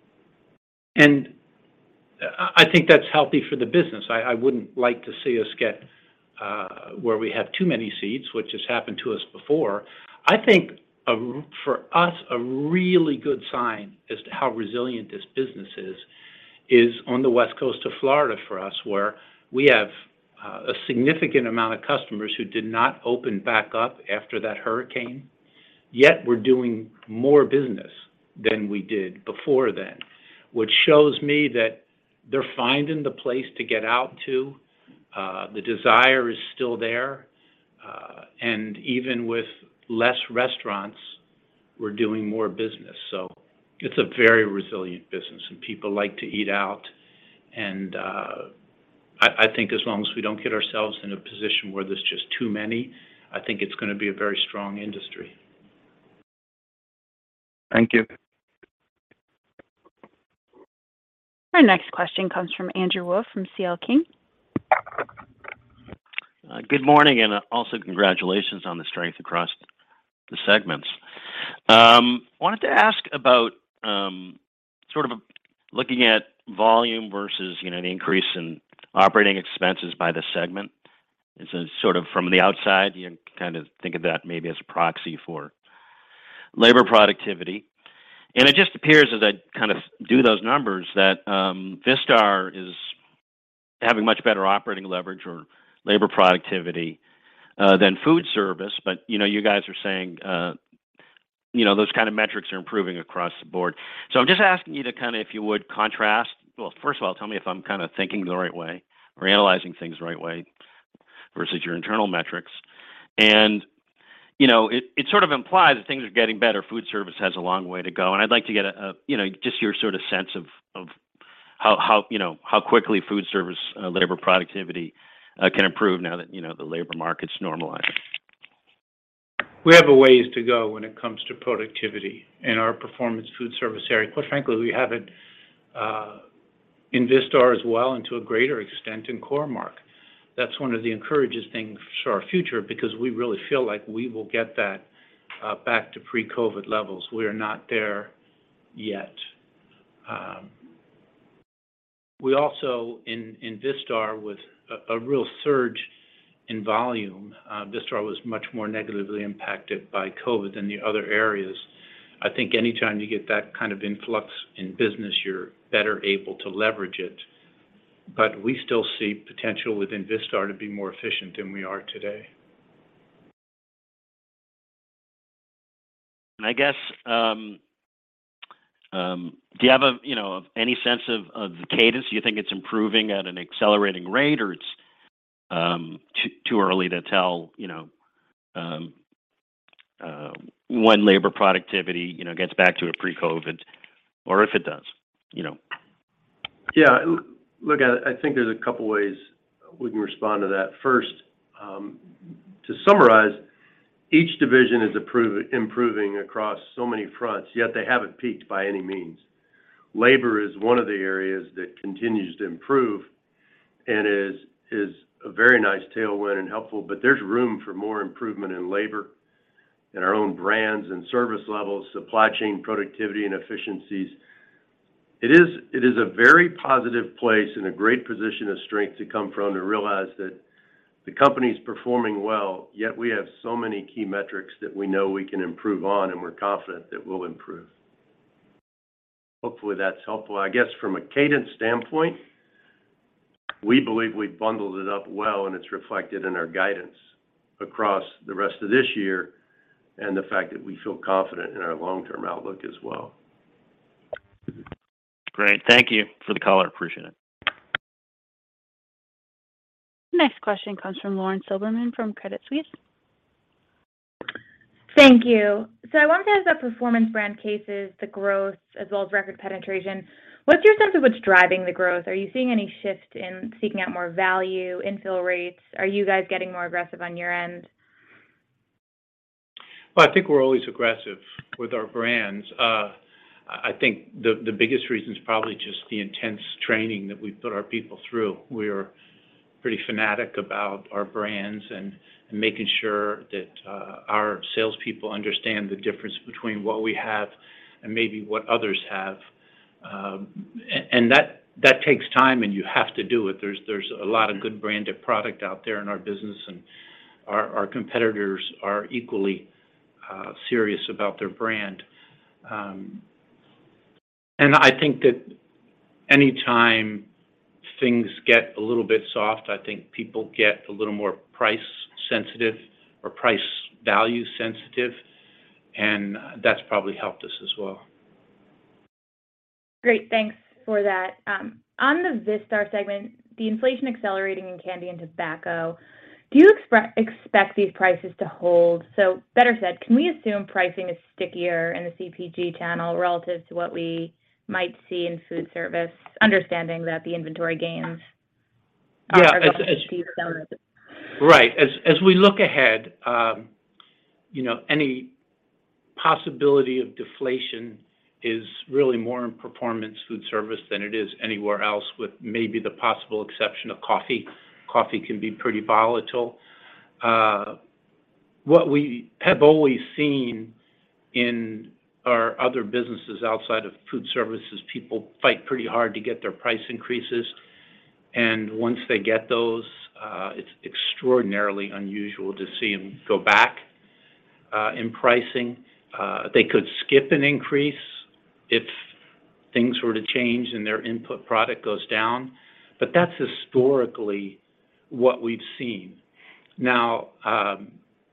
and I think that's healthy for the business. I, I wouldn't like to see us get uh, where we have too many seats, which has happened to us before. I think a, for us, a really good sign as to how resilient this business is, is on the west coast of Florida for us, where we have uh, a significant amount of customers who did not open back up after that hurricane, yet we're doing more business than we did before then, which shows me that they're finding the place to get out to. Uh, the desire is still there. Uh, and even with less restaurants, we're doing more business. So it's a very resilient business, and people like to eat out. And uh, I, I think as long as we don't get ourselves in a position where there's just too many, I think it's going to be a very strong industry. Thank you. Our next question comes from Andrew Wolf from C L King. Uh, good morning, and also congratulations on the strength across the segments. Um, wanted to ask about um, sort of looking at volume versus, you know, the increase in operating expenses by the segment. It's a sort of from the outside, you kind of think of that maybe as a proxy for labor productivity. And it just appears as I kind of do those numbers that um, Vistar is having much better operating leverage or labor productivity uh, than food service. But, you know, you guys are saying, uh, you know, those kind of metrics are improving across the board. So I'm just asking you to kind of, if you would, contrast. Well, first of all, tell me if I'm kind of thinking the right way or analyzing things the right way versus your internal metrics. And you know, it, it sort of implies that things are getting better. Food service has a long way to go. And I'd like to get a, a you know, just your sort of sense of, of how, how, you know, how quickly food service uh, labor productivity uh, can improve now that, you know, the labor market's normalized. We have a ways to go when it comes to productivity in our performance food service area. Quite frankly, we have it uh, in Vistar as well, and to a greater extent in Core-Mark. That's one of the encouraging things for our future, because we really feel like we will get that uh, back to pre-COVID levels. We are not there yet. Um, we also, in, in Vistar, with a, a real surge in volume, uh, Vistar was much more negatively impacted by COVID than the other areas. I think anytime you get that kind of influx in business, you're better able to leverage it. But we still see potential within Vistar to be more efficient than we are today. And I guess, um, um, do you have a, you know, any sense of, of the cadence? Do you think it's improving at an accelerating rate, or it's um, too, too early to tell, you know, um, uh, when labor productivity, you know, gets back to a pre-COVID, or if it does, you know? Yeah. Look, I think there's a couple ways we can respond to that. First, um, to summarize, each division is improve, improving across so many fronts, yet they haven't peaked by any means. Labor is one of the areas that continues to improve and is is a very nice tailwind and helpful, but there's room for more improvement in labor and our own brands and service levels, supply chain productivity and efficiencies. It is it is a very positive place and a great position of strength to come from to realize that the company's performing well, yet we have so many key metrics that we know we can improve on, and we're confident that we'll improve. Hopefully that's helpful. I guess from a cadence standpoint, we believe we've bundled it up well, and it's reflected in our guidance across the rest of this year, and the fact that we feel confident in our long-term outlook as well. Great. Thank you for the call. I appreciate it. Next question comes from Lauren Silberman from Credit Suisse. Thank you. So I wanted to ask about performance brand cases, the growth, as well as record penetration. What's your sense of what's driving the growth? Are you seeing any shift in seeking out more value, infill rates? Are you guys getting more aggressive on your end? Well, I think we're always aggressive with our brands. Uh, I think the, the biggest reason is probably just the intense training that we put our people through. We're pretty fanatic about our brands and, and making sure that uh, our salespeople understand the difference between what we have and maybe what others have. Um, and, and that that takes time, and you have to do it. There's there's a lot of good branded product out there in our business, and our, our competitors are equally uh, serious about their brand. Um, and I think that anytime things get a little bit soft, I think people get a little more price sensitive or price value sensitive, and that's probably helped us as well. Great, thanks for that. Um, on the Vistar segment, the inflation accelerating in candy and tobacco, do you expre- expect these prices to hold? So better said, can we assume pricing is stickier in the C P G channel relative to what we might see in food service, understanding that the inventory gains are, yeah, are as, going as, to accelerate? Right. As, as we look ahead, um, you know, any possibility of deflation is really more in performance food service than it is anywhere else, with maybe the possible exception of coffee. Coffee can be pretty volatile. Uh, what we have always seen in our other businesses outside of food service is people fight pretty hard to get their price increases. And once they get those, uh, it's extraordinarily unusual to see them go back uh, in pricing. Uh, they could skip an increase if things were to change and their input product goes down, but that's historically what we've seen. Now, um,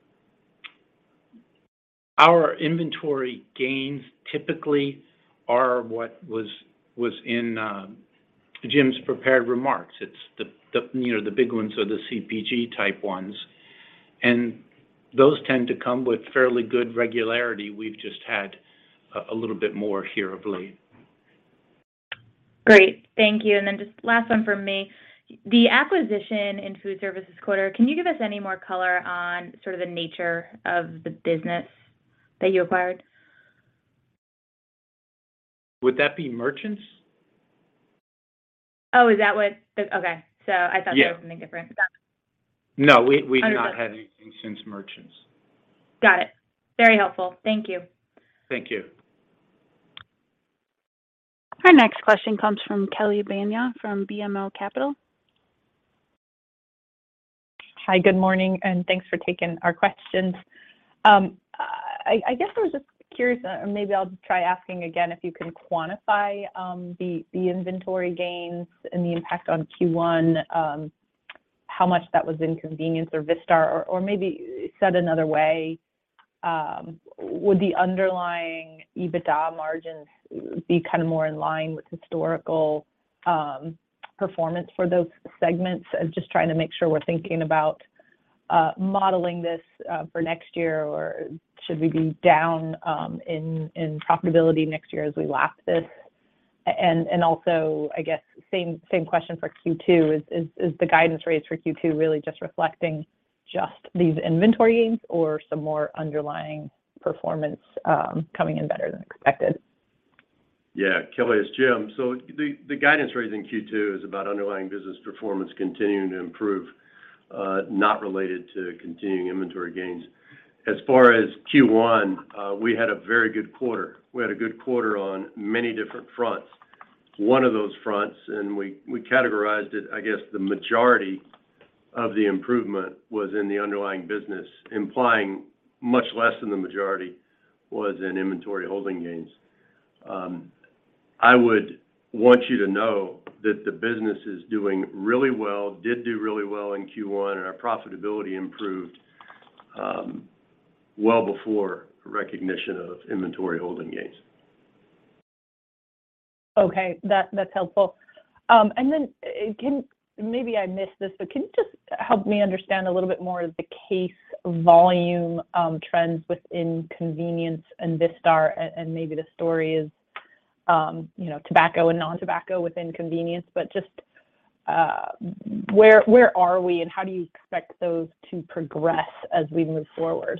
our inventory gains typically are what was was in uh, Jim's prepared remarks. It's the, the you know the big ones are the C P G type ones, and those tend to come with fairly good regularity. We've just had a little bit more here of late. Great, thank you. And then just last one from me. The acquisition in food service this quarter, can you give us any more color on sort of the nature of the business that you acquired? Would that be merchants? Oh, is that what? The, okay, so I thought yeah. there was something different. No, we, we've Understood. not had anything since merchants. Got it. Very helpful. Thank you. Thank you. Our next question comes from Kelly Bania from B M O Capital. Hi, good morning, and thanks for taking our questions. Um, I, I guess I was just curious, or maybe I'll try asking again if you can quantify um, the, the inventory gains and the impact on Q one, um, how much that was in convenience or Vistar, or, or maybe said another way, um, would the underlying EBITDA margins be kind of more in line with historical um, performance for those segments? I'm just trying to make sure we're thinking about uh, modeling this uh, for next year, or should we be down um, in in profitability next year as we lap this? And and also, I guess same same question for Q two. Is is, is the guidance raise for Q two really just reflecting just these inventory gains, or some more underlying performance um, coming in better than expected? Yeah, Kelly, it's Jim. So the, the guidance raised in Q two is about underlying business performance continuing to improve, uh, not related to continuing inventory gains. As far as Q one, uh, we had a very good quarter. We had a good quarter on many different fronts. One of those fronts, and we, we categorized it, I guess the majority of the improvement was in the underlying business, implying much less than the majority was in inventory holding gains. Um, I would want you to know that the business is doing really well, did do really well in Q one, and our profitability improved um, well before recognition of inventory holding gains. Okay, that that's helpful. Um, and then uh, can maybe I missed this, but can you just help me understand a little bit more of the case volume um, trends within convenience and Vistar, and, and maybe the story is um, you know tobacco and non-tobacco within convenience, but just uh, where where are we, and how do you expect those to progress as we move forward?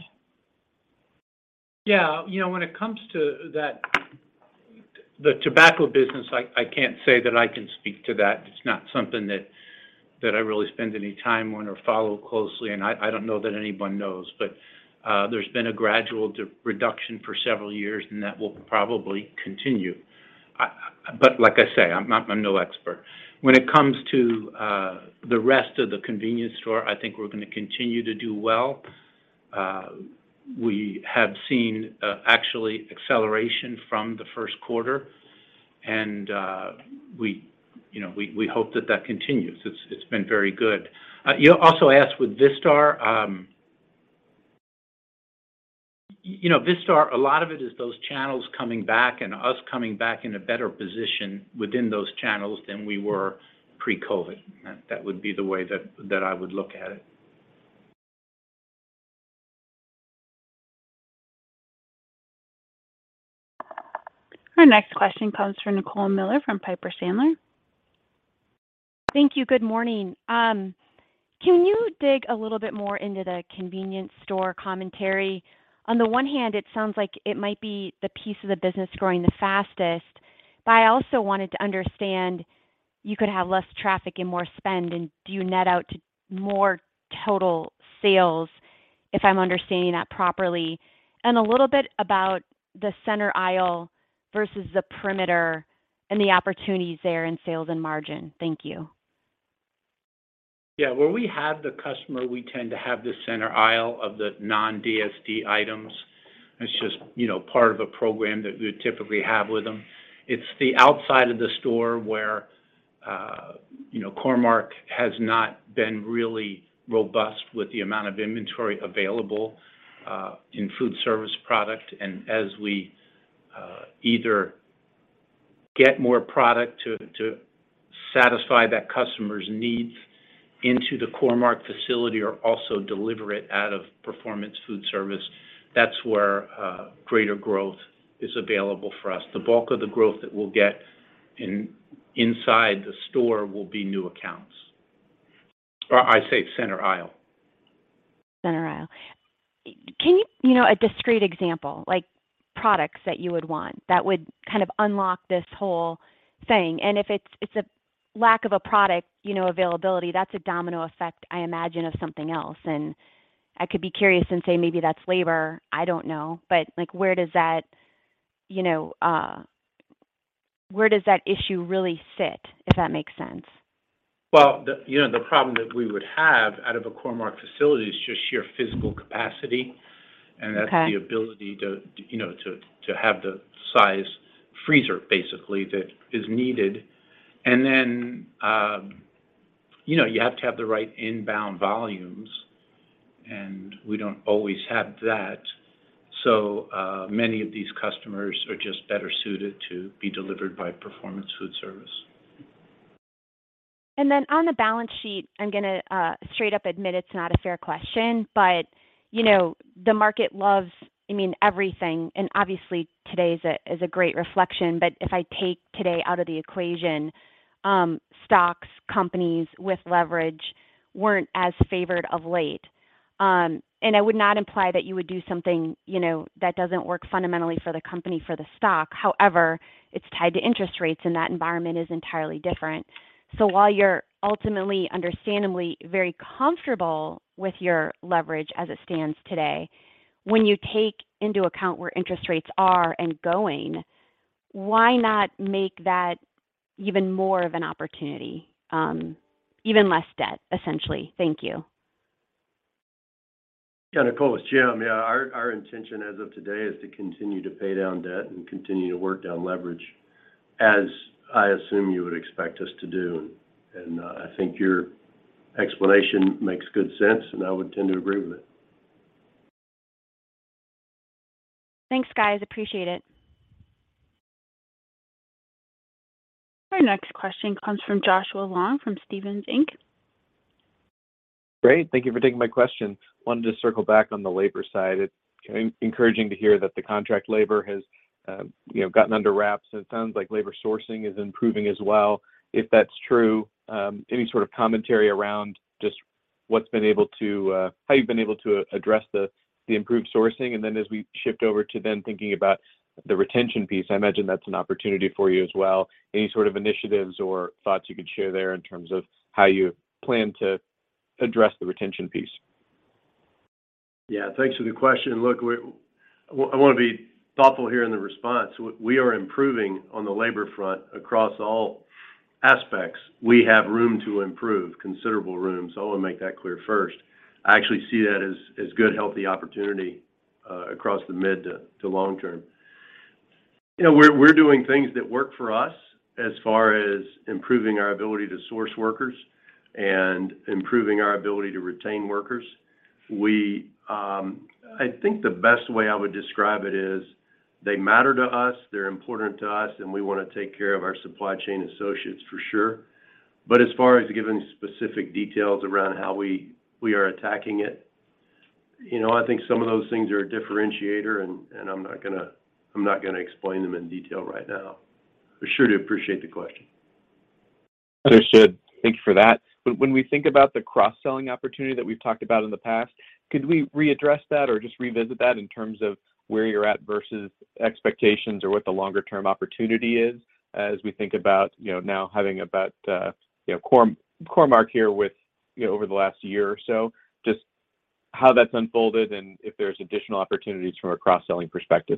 Yeah, you know, when it comes to that, the tobacco business, I, I can't say that I can speak to that. It's not something that that I really spend any time on or follow closely, and I, I don't know that anyone knows. But uh, there's been a gradual de- reduction for several years, and that will probably continue. I, but like I say, I'm, not, I'm no expert. When it comes to uh, the rest of the convenience store, I think we're going to continue to do well. Uh, we have seen uh, actually acceleration from the first quarter, and uh, we, you know, we, we hope that that continues. It's it's been very good. Uh, you also asked with Vistar. Um, you know, Vistar, a lot of it is those channels coming back and us coming back in a better position within those channels than we were pre-COVID. That, that would be the way that, that I would look at it. Our next question comes from Nicole Miller from Piper Sandler. Thank you. Good morning. Um, can you dig a little bit more into the convenience store commentary? On the one hand, it sounds like it might be the piece of the business growing the fastest, but I also wanted to understand you could have less traffic and more spend, and do you net out to more total sales, if I'm understanding that properly? And a little bit about the center aisle versus the perimeter and the opportunities there in sales and margin. Thank you. Yeah, where we have the customer, we tend to have the center aisle of the non-D S D items. It's just, you know, part of a program that we would typically have with them. It's the outside of the store where, uh, you know, Core-Mark has not been really robust with the amount of inventory available uh, in food service product. And as we uh, either get more product to, to satisfy that customer's needs into the Core-Mark facility or also deliver it out of Performance Food Service, that's where uh, greater growth is available for us. The bulk of the growth that we'll get in inside the store will be new accounts. Or I say center aisle. Center aisle. Can you, you know, a discrete example, like products that you would want that would kind of unlock this whole thing? And if it's it's a lack of a product, you know, availability, that's a domino effect, I imagine, of something else. And I could be curious and say maybe that's labor. I don't know. But like, where does that, you know, uh, where does that issue really sit, if that makes sense? Well, the, you know, the problem that we would have out of a Core-Mark facility is just sheer physical capacity. And that's okay. The ability to, you know, to, to have the size freezer, basically, that is needed. And then, um, you know, you have to have the right inbound volumes, and we don't always have that. So uh, many of these customers are just better suited to be delivered by Performance Food Service. And then on the balance sheet, I'm going to uh, straight up admit it's not a fair question, but, you know, the market loves, I mean, everything. And obviously today is a, is a great reflection. But if I take today out of the equation, um, stocks, companies with leverage weren't as favored of late. Um, and I would not imply that you would do something, you know, that doesn't work fundamentally for the company, for the stock. However, it's tied to interest rates, and that environment is entirely different. So while you're ultimately, understandably, very comfortable with your leverage as it stands today, when you take into account where interest rates are and going, why not make that even more of an opportunity? Um, even less debt, essentially. Thank you. Yeah, Nicole, it's Jim. Yeah, our, our intention as of today is to continue to pay down debt and continue to work down leverage, as I assume you would expect us to do. And uh, I think your explanation makes good sense, and I would tend to agree with it. Thanks, guys. Appreciate it. Our next question comes from Joshua Long from Stephens Incorporated. Great. Thank you for taking my question. Wanted to circle back on the labor side. It's encouraging to hear that the contract labor has uh, you know, gotten under wraps, and it sounds like labor sourcing is improving as well. If that's true, um, any sort of commentary around just what's been able to, uh, how you've been able to address the, the improved sourcing, and then as we shift over to then thinking about the retention piece, I imagine that's an opportunity for you as well. Any sort of initiatives or thoughts you could share there in terms of how you plan to address the retention piece? Yeah, thanks for the question. Look, we, I want to be thoughtful here in the response. We are improving on the labor front across all aspects. We have room to improve, considerable room, so I want to make that clear first. I actually see that as, as good, healthy opportunity uh, across the mid to, to long term. You know, we're, we're doing things that work for us as far as improving our ability to source workers and improving our ability to retain workers. We, um, I think the best way I would describe it is they matter to us, they're important to us, and we want to take care of our supply chain associates for sure. But as far as giving specific details around how we, we are attacking it, you know, I think some of those things are a differentiator, and, and I'm not gonna, I'm not gonna explain them in detail right now. I sure do appreciate the question. Understood. Thank you for that. When we think about the cross-selling opportunity that we've talked about in the past, could we readdress that or just revisit that in terms of where you're at versus expectations or what the longer-term opportunity is as we think about, you know, now having about, uh, you know, Core, Core-Mark here with, you know, over the last year or so, just how that's unfolded and if there's additional opportunities from a cross-selling perspective?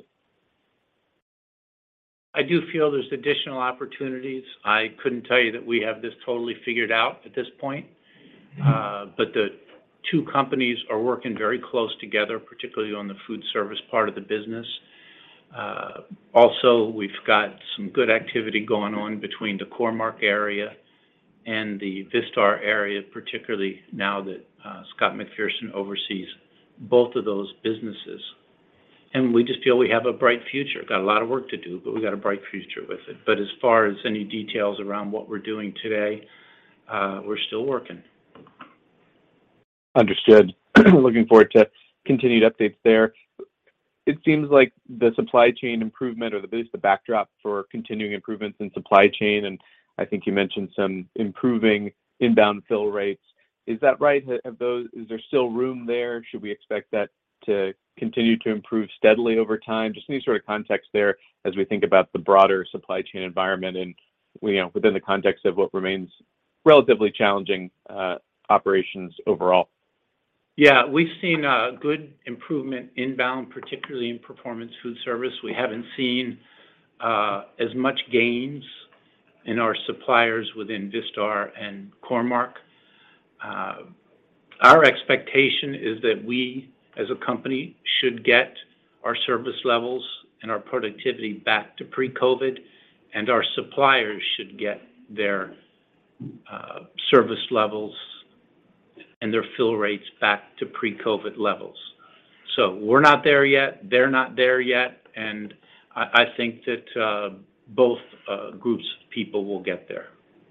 I do feel there's additional opportunities. I couldn't tell you that we have this totally figured out at this point, uh, but the two companies are working very close together, particularly on the food service part of the business. Uh, also, we've got some good activity going on between the Core-Mark area and the Vistar area, particularly now that uh, Scott McPherson oversees both of those businesses. And we just feel we have a bright future. Got a lot of work to do, but we got a bright future with it. But as far as any details around what we're doing today, uh, we're still working. Understood. Looking forward to continued updates there. It seems like the supply chain improvement, or at least the backdrop for continuing improvements in supply chain, and I think you mentioned some improving inbound fill rates. Is that right? Have those? Is there still room there? Should we expect that to continue to improve steadily over time? Just any sort of context there as we think about the broader supply chain environment and, you know, within the context of what remains relatively challenging uh, operations overall. Yeah, we've seen a good improvement inbound, particularly in performance food service. We haven't seen uh, as much gains in our suppliers within Vistar and Core-Mark. Uh, our expectation is that we, as a company, should get our service levels and our productivity back to pre-COVID, and our suppliers should get their uh, service levels and their fill rates back to pre-COVID levels. So we're not there yet, they're not there yet, and I, I think that uh, both uh, groups of people will get there.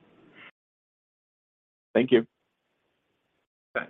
Thank you. Thanks.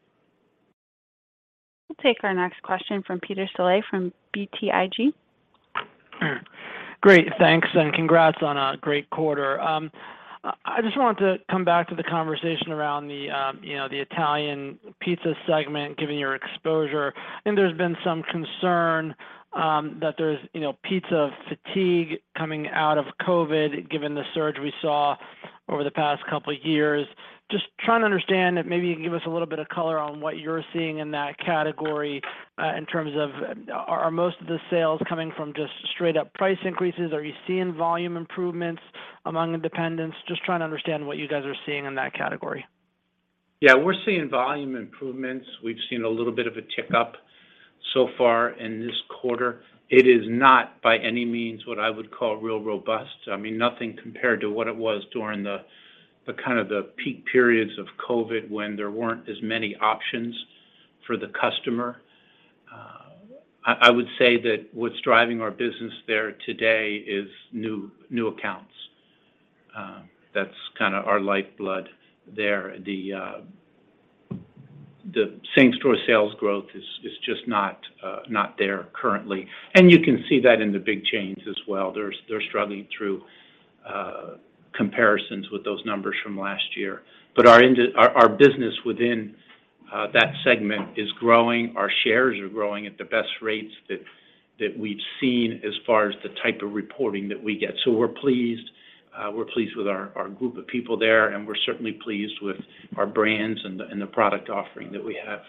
We'll take our next question from Peter Saleh from B T I G. Great, thanks, and congrats on a great quarter. Um, I just wanted to come back to the conversation around the, um, you know, the Italian pizza segment, given your exposure. I think there's been some concern um, that there's, you know, pizza fatigue coming out of COVID, given the surge we saw over the past couple of years. Just trying to understand if maybe you can give us a little bit of color on what you're seeing in that category uh, in terms of are, are most of the sales coming from just straight up price increases? Are you seeing volume improvements among independents? Just trying to understand what you guys are seeing in that category. Yeah, we're seeing volume improvements. We've seen a little bit of a tick up so far in this quarter. It is not by any means what I would call real robust. I mean, nothing compared to what it was during the the kind of the peak periods of COVID when there weren't as many options for the customer. Uh, I, I would say that what's driving our business there today is new new accounts. Uh, that's kind of our lifeblood there. The uh, the same-store sales growth is is just not uh, not there currently, and you can see that in the big chains as well. They're they're struggling through Uh, comparisons with those numbers from last year. But our, our, our business within uh, that segment is growing. Our shares are growing at the best rates that that we've seen as far as the type of reporting that we get. So we're pleased. Uh, we're pleased with our, our group of people there, and we're certainly pleased with our brands and the, and the product offering that we have.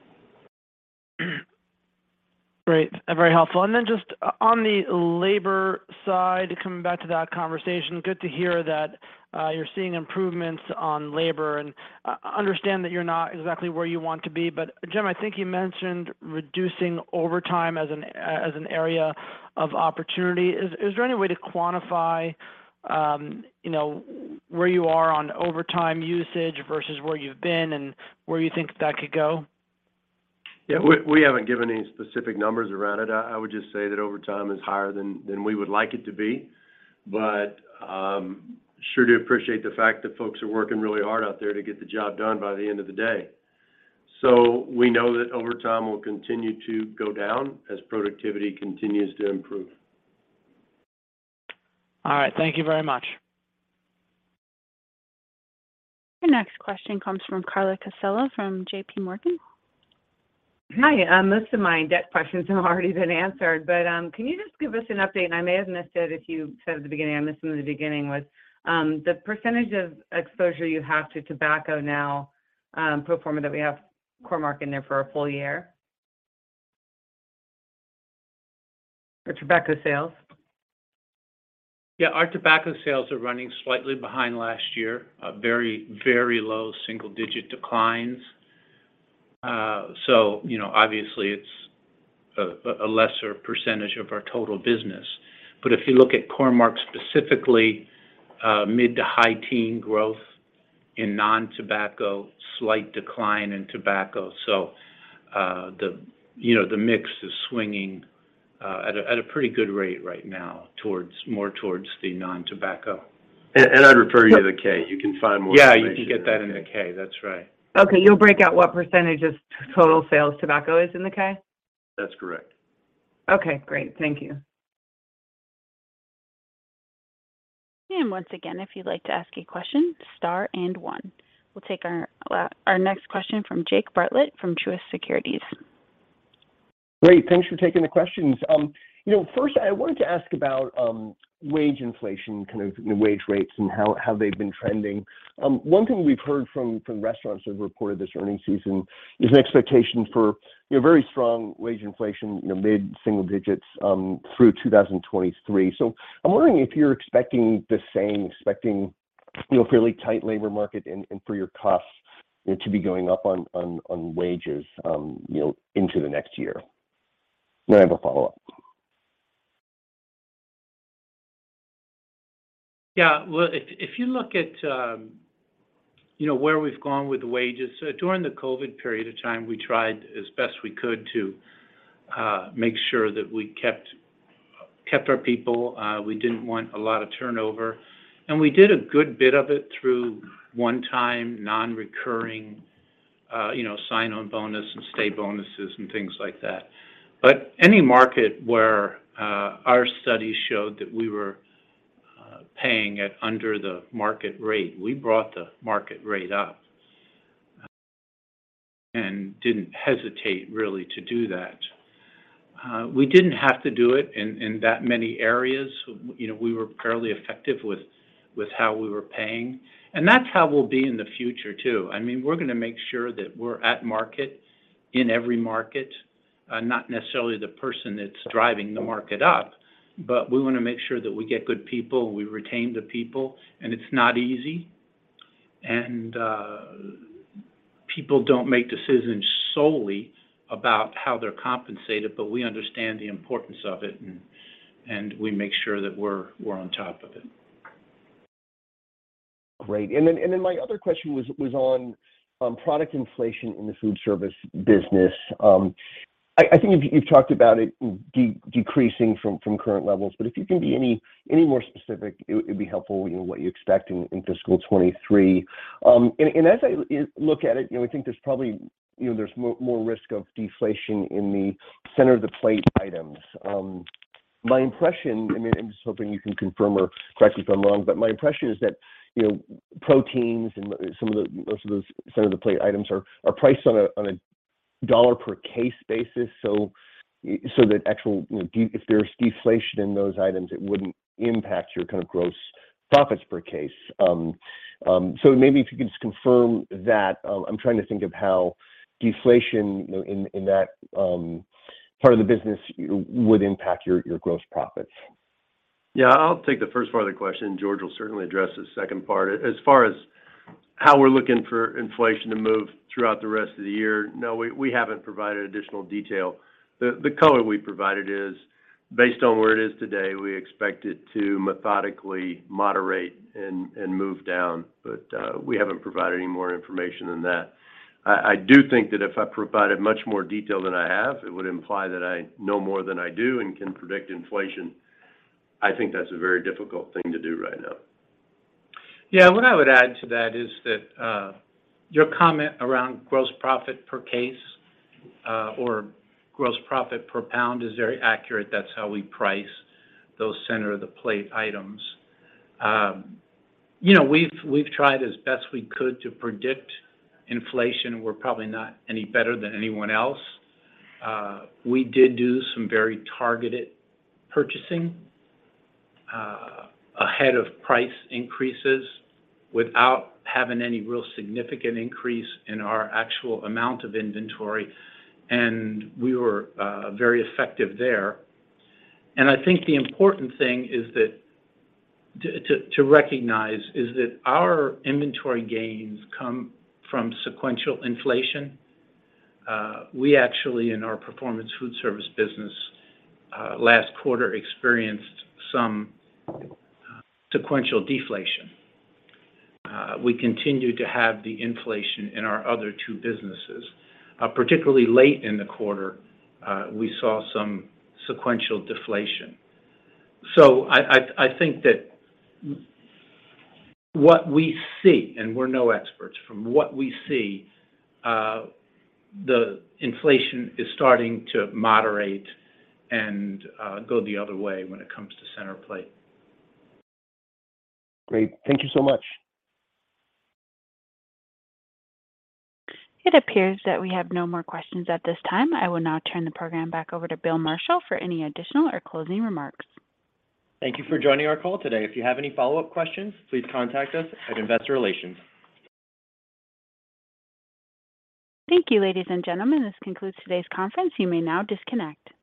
Great, very helpful. And then just on the labor side, coming back to that conversation, good to hear that uh, you're seeing improvements on labor, and uh, understand that you're not exactly where you want to be. But Jim, I think you mentioned reducing overtime as an as an area of opportunity. Is is there any way to quantify, um, you know, where you are on overtime usage versus where you've been, and where you think that could go? Yeah, we, we haven't given any specific numbers around it. I, I would just say that overtime is higher than, than we would like it to be, but um, sure do appreciate the fact that folks are working really hard out there to get the job done by the end of the day. So we know that overtime will continue to go down as productivity continues to improve. All right, thank you very much. Your next question comes from Carla Casella from J P Morgan. Hi, um, most of my debt questions have already been answered, but um, can you just give us an update, and I may have missed it if you said at the beginning, I missed it in the beginning, was um, the percentage of exposure you have to tobacco now, um, pro forma that we have Core-Mark in there for a full year? Or tobacco sales? Yeah, our tobacco sales are running slightly behind last year, uh, very, very low single-digit declines. Uh, so, you know, obviously it's a, a lesser percentage of our total business. But if you look at Core-Mark specifically, uh, mid to high teen growth in non-tobacco, slight decline in tobacco. So, uh, the, you know, the mix is swinging uh, at, a, at a pretty good rate right now towards, more towards the non-tobacco. And, and I'd refer you to the K. You can find more Yeah, information. you can get that in the K, that's right. Okay, you'll break out what percentage of total sales tobacco is in the K? That's correct. Okay, great. Thank you. And once again, if you'd like to ask a question, star and one. We'll take our our next question from Jake Bartlett from Truist Securities. Great, thanks for taking the questions. Um, you know, first I wanted to ask about um, wage inflation, kind of you know, wage rates and how, how they've been trending. Um, one thing we've heard from, from restaurants that have reported this earnings season is an expectation for you know very strong wage inflation, you know mid single digits um, through two thousand twenty-three. So I'm wondering if you're expecting the same, expecting you know fairly tight labor market and, and for your costs you know, to be going up on on, on wages um, you know into the next year. And I have a follow up. Yeah, well, if if you look at um, you know where we've gone with the wages uh, during the COVID period of time, we tried as best we could to uh, make sure that we kept kept our people. Uh, we didn't want a lot of turnover, and we did a good bit of it through one-time, non-recurring, uh, you know, sign-on bonus and stay bonuses and things like that. But any market where uh, our studies showed that we were Uh, uh, paying at under the market rate. We brought the market rate up and didn't hesitate really to do that. Uh, we didn't have to do it in, in that many areas. You know, we were fairly effective with, with how we were paying. And that's how we'll be in the future, too. I mean, we're going to make sure that we're at market in every market, uh, not necessarily the person that's driving the market up, but we want to make sure that we get good people, we retain the people, and it's not easy. And uh, people don't make decisions solely about how they're compensated, but we understand the importance of it, and, and we make sure that we're, we're on top of it. Great. And then, and then my other question was was on um, product inflation in the food service business. Um, I, I think you've, you've talked about it de- decreasing from, from current levels, but if you can be any any more specific, it would be helpful. You know, what you expect in, in fiscal twenty-three. Um, and, and as I look at it, you know, I think there's probably you know there's more, more risk of deflation in the center of the plate items. Um, my impression, I mean, I'm just hoping you can confirm or correct me if I'm wrong, but my impression is that you know, proteins and some of the most of those center of the plate items are, are priced on a on a dollar per case basis, so so that actual you know de- if there's deflation in those items, it wouldn't impact your kind of gross profits per case. Um, um, so maybe if you could just confirm that. Um, I'm trying to think of how deflation you know, in in that um, part of the business would impact your your gross profits. Yeah, I'll take the first part of the question. George will certainly address the second part. As far as how we're looking for inflation to move throughout the rest of the year, no, we, we haven't provided additional detail. The, the color we provided is, based on where it is today, we expect it to methodically moderate and, and move down, but uh, we haven't provided any more information than that. I, I do think that if I provided much more detail than I have, it would imply that I know more than I do and can predict inflation. I think that's a very difficult thing to do right now. Yeah, what I would add to that is that uh, your comment around gross profit per case uh, or gross profit per pound is very accurate. That's how we price those center of the plate items. Um, you know, we've we've tried as best we could to predict inflation. We're probably not any better than anyone else. Uh, we did do some very targeted purchasing Uh, ahead of price increases without having any real significant increase in our actual amount of inventory. And we were uh, very effective there. And I think the important thing is that to, to, to recognize is that our inventory gains come from sequential inflation. Uh, we actually, in our performance food service business, uh, last quarter experienced some uh, sequential deflation. Uh, we continue to have the inflation in our other two businesses. Uh, particularly late in the quarter, uh, we saw some sequential deflation. So I, I, I think that what we see, and we're no experts, from what we see, uh, the inflation is starting to moderate and uh, go the other way when it comes to center plate. Great. Thank you so much. It appears that we have no more questions at this time. I will now turn the program back over to Bill Marshall for any additional or closing remarks. Thank you for joining our call today. If you have any follow-up questions, please contact us at Investor Relations. Thank you, ladies and gentlemen. This concludes today's conference. You may now disconnect.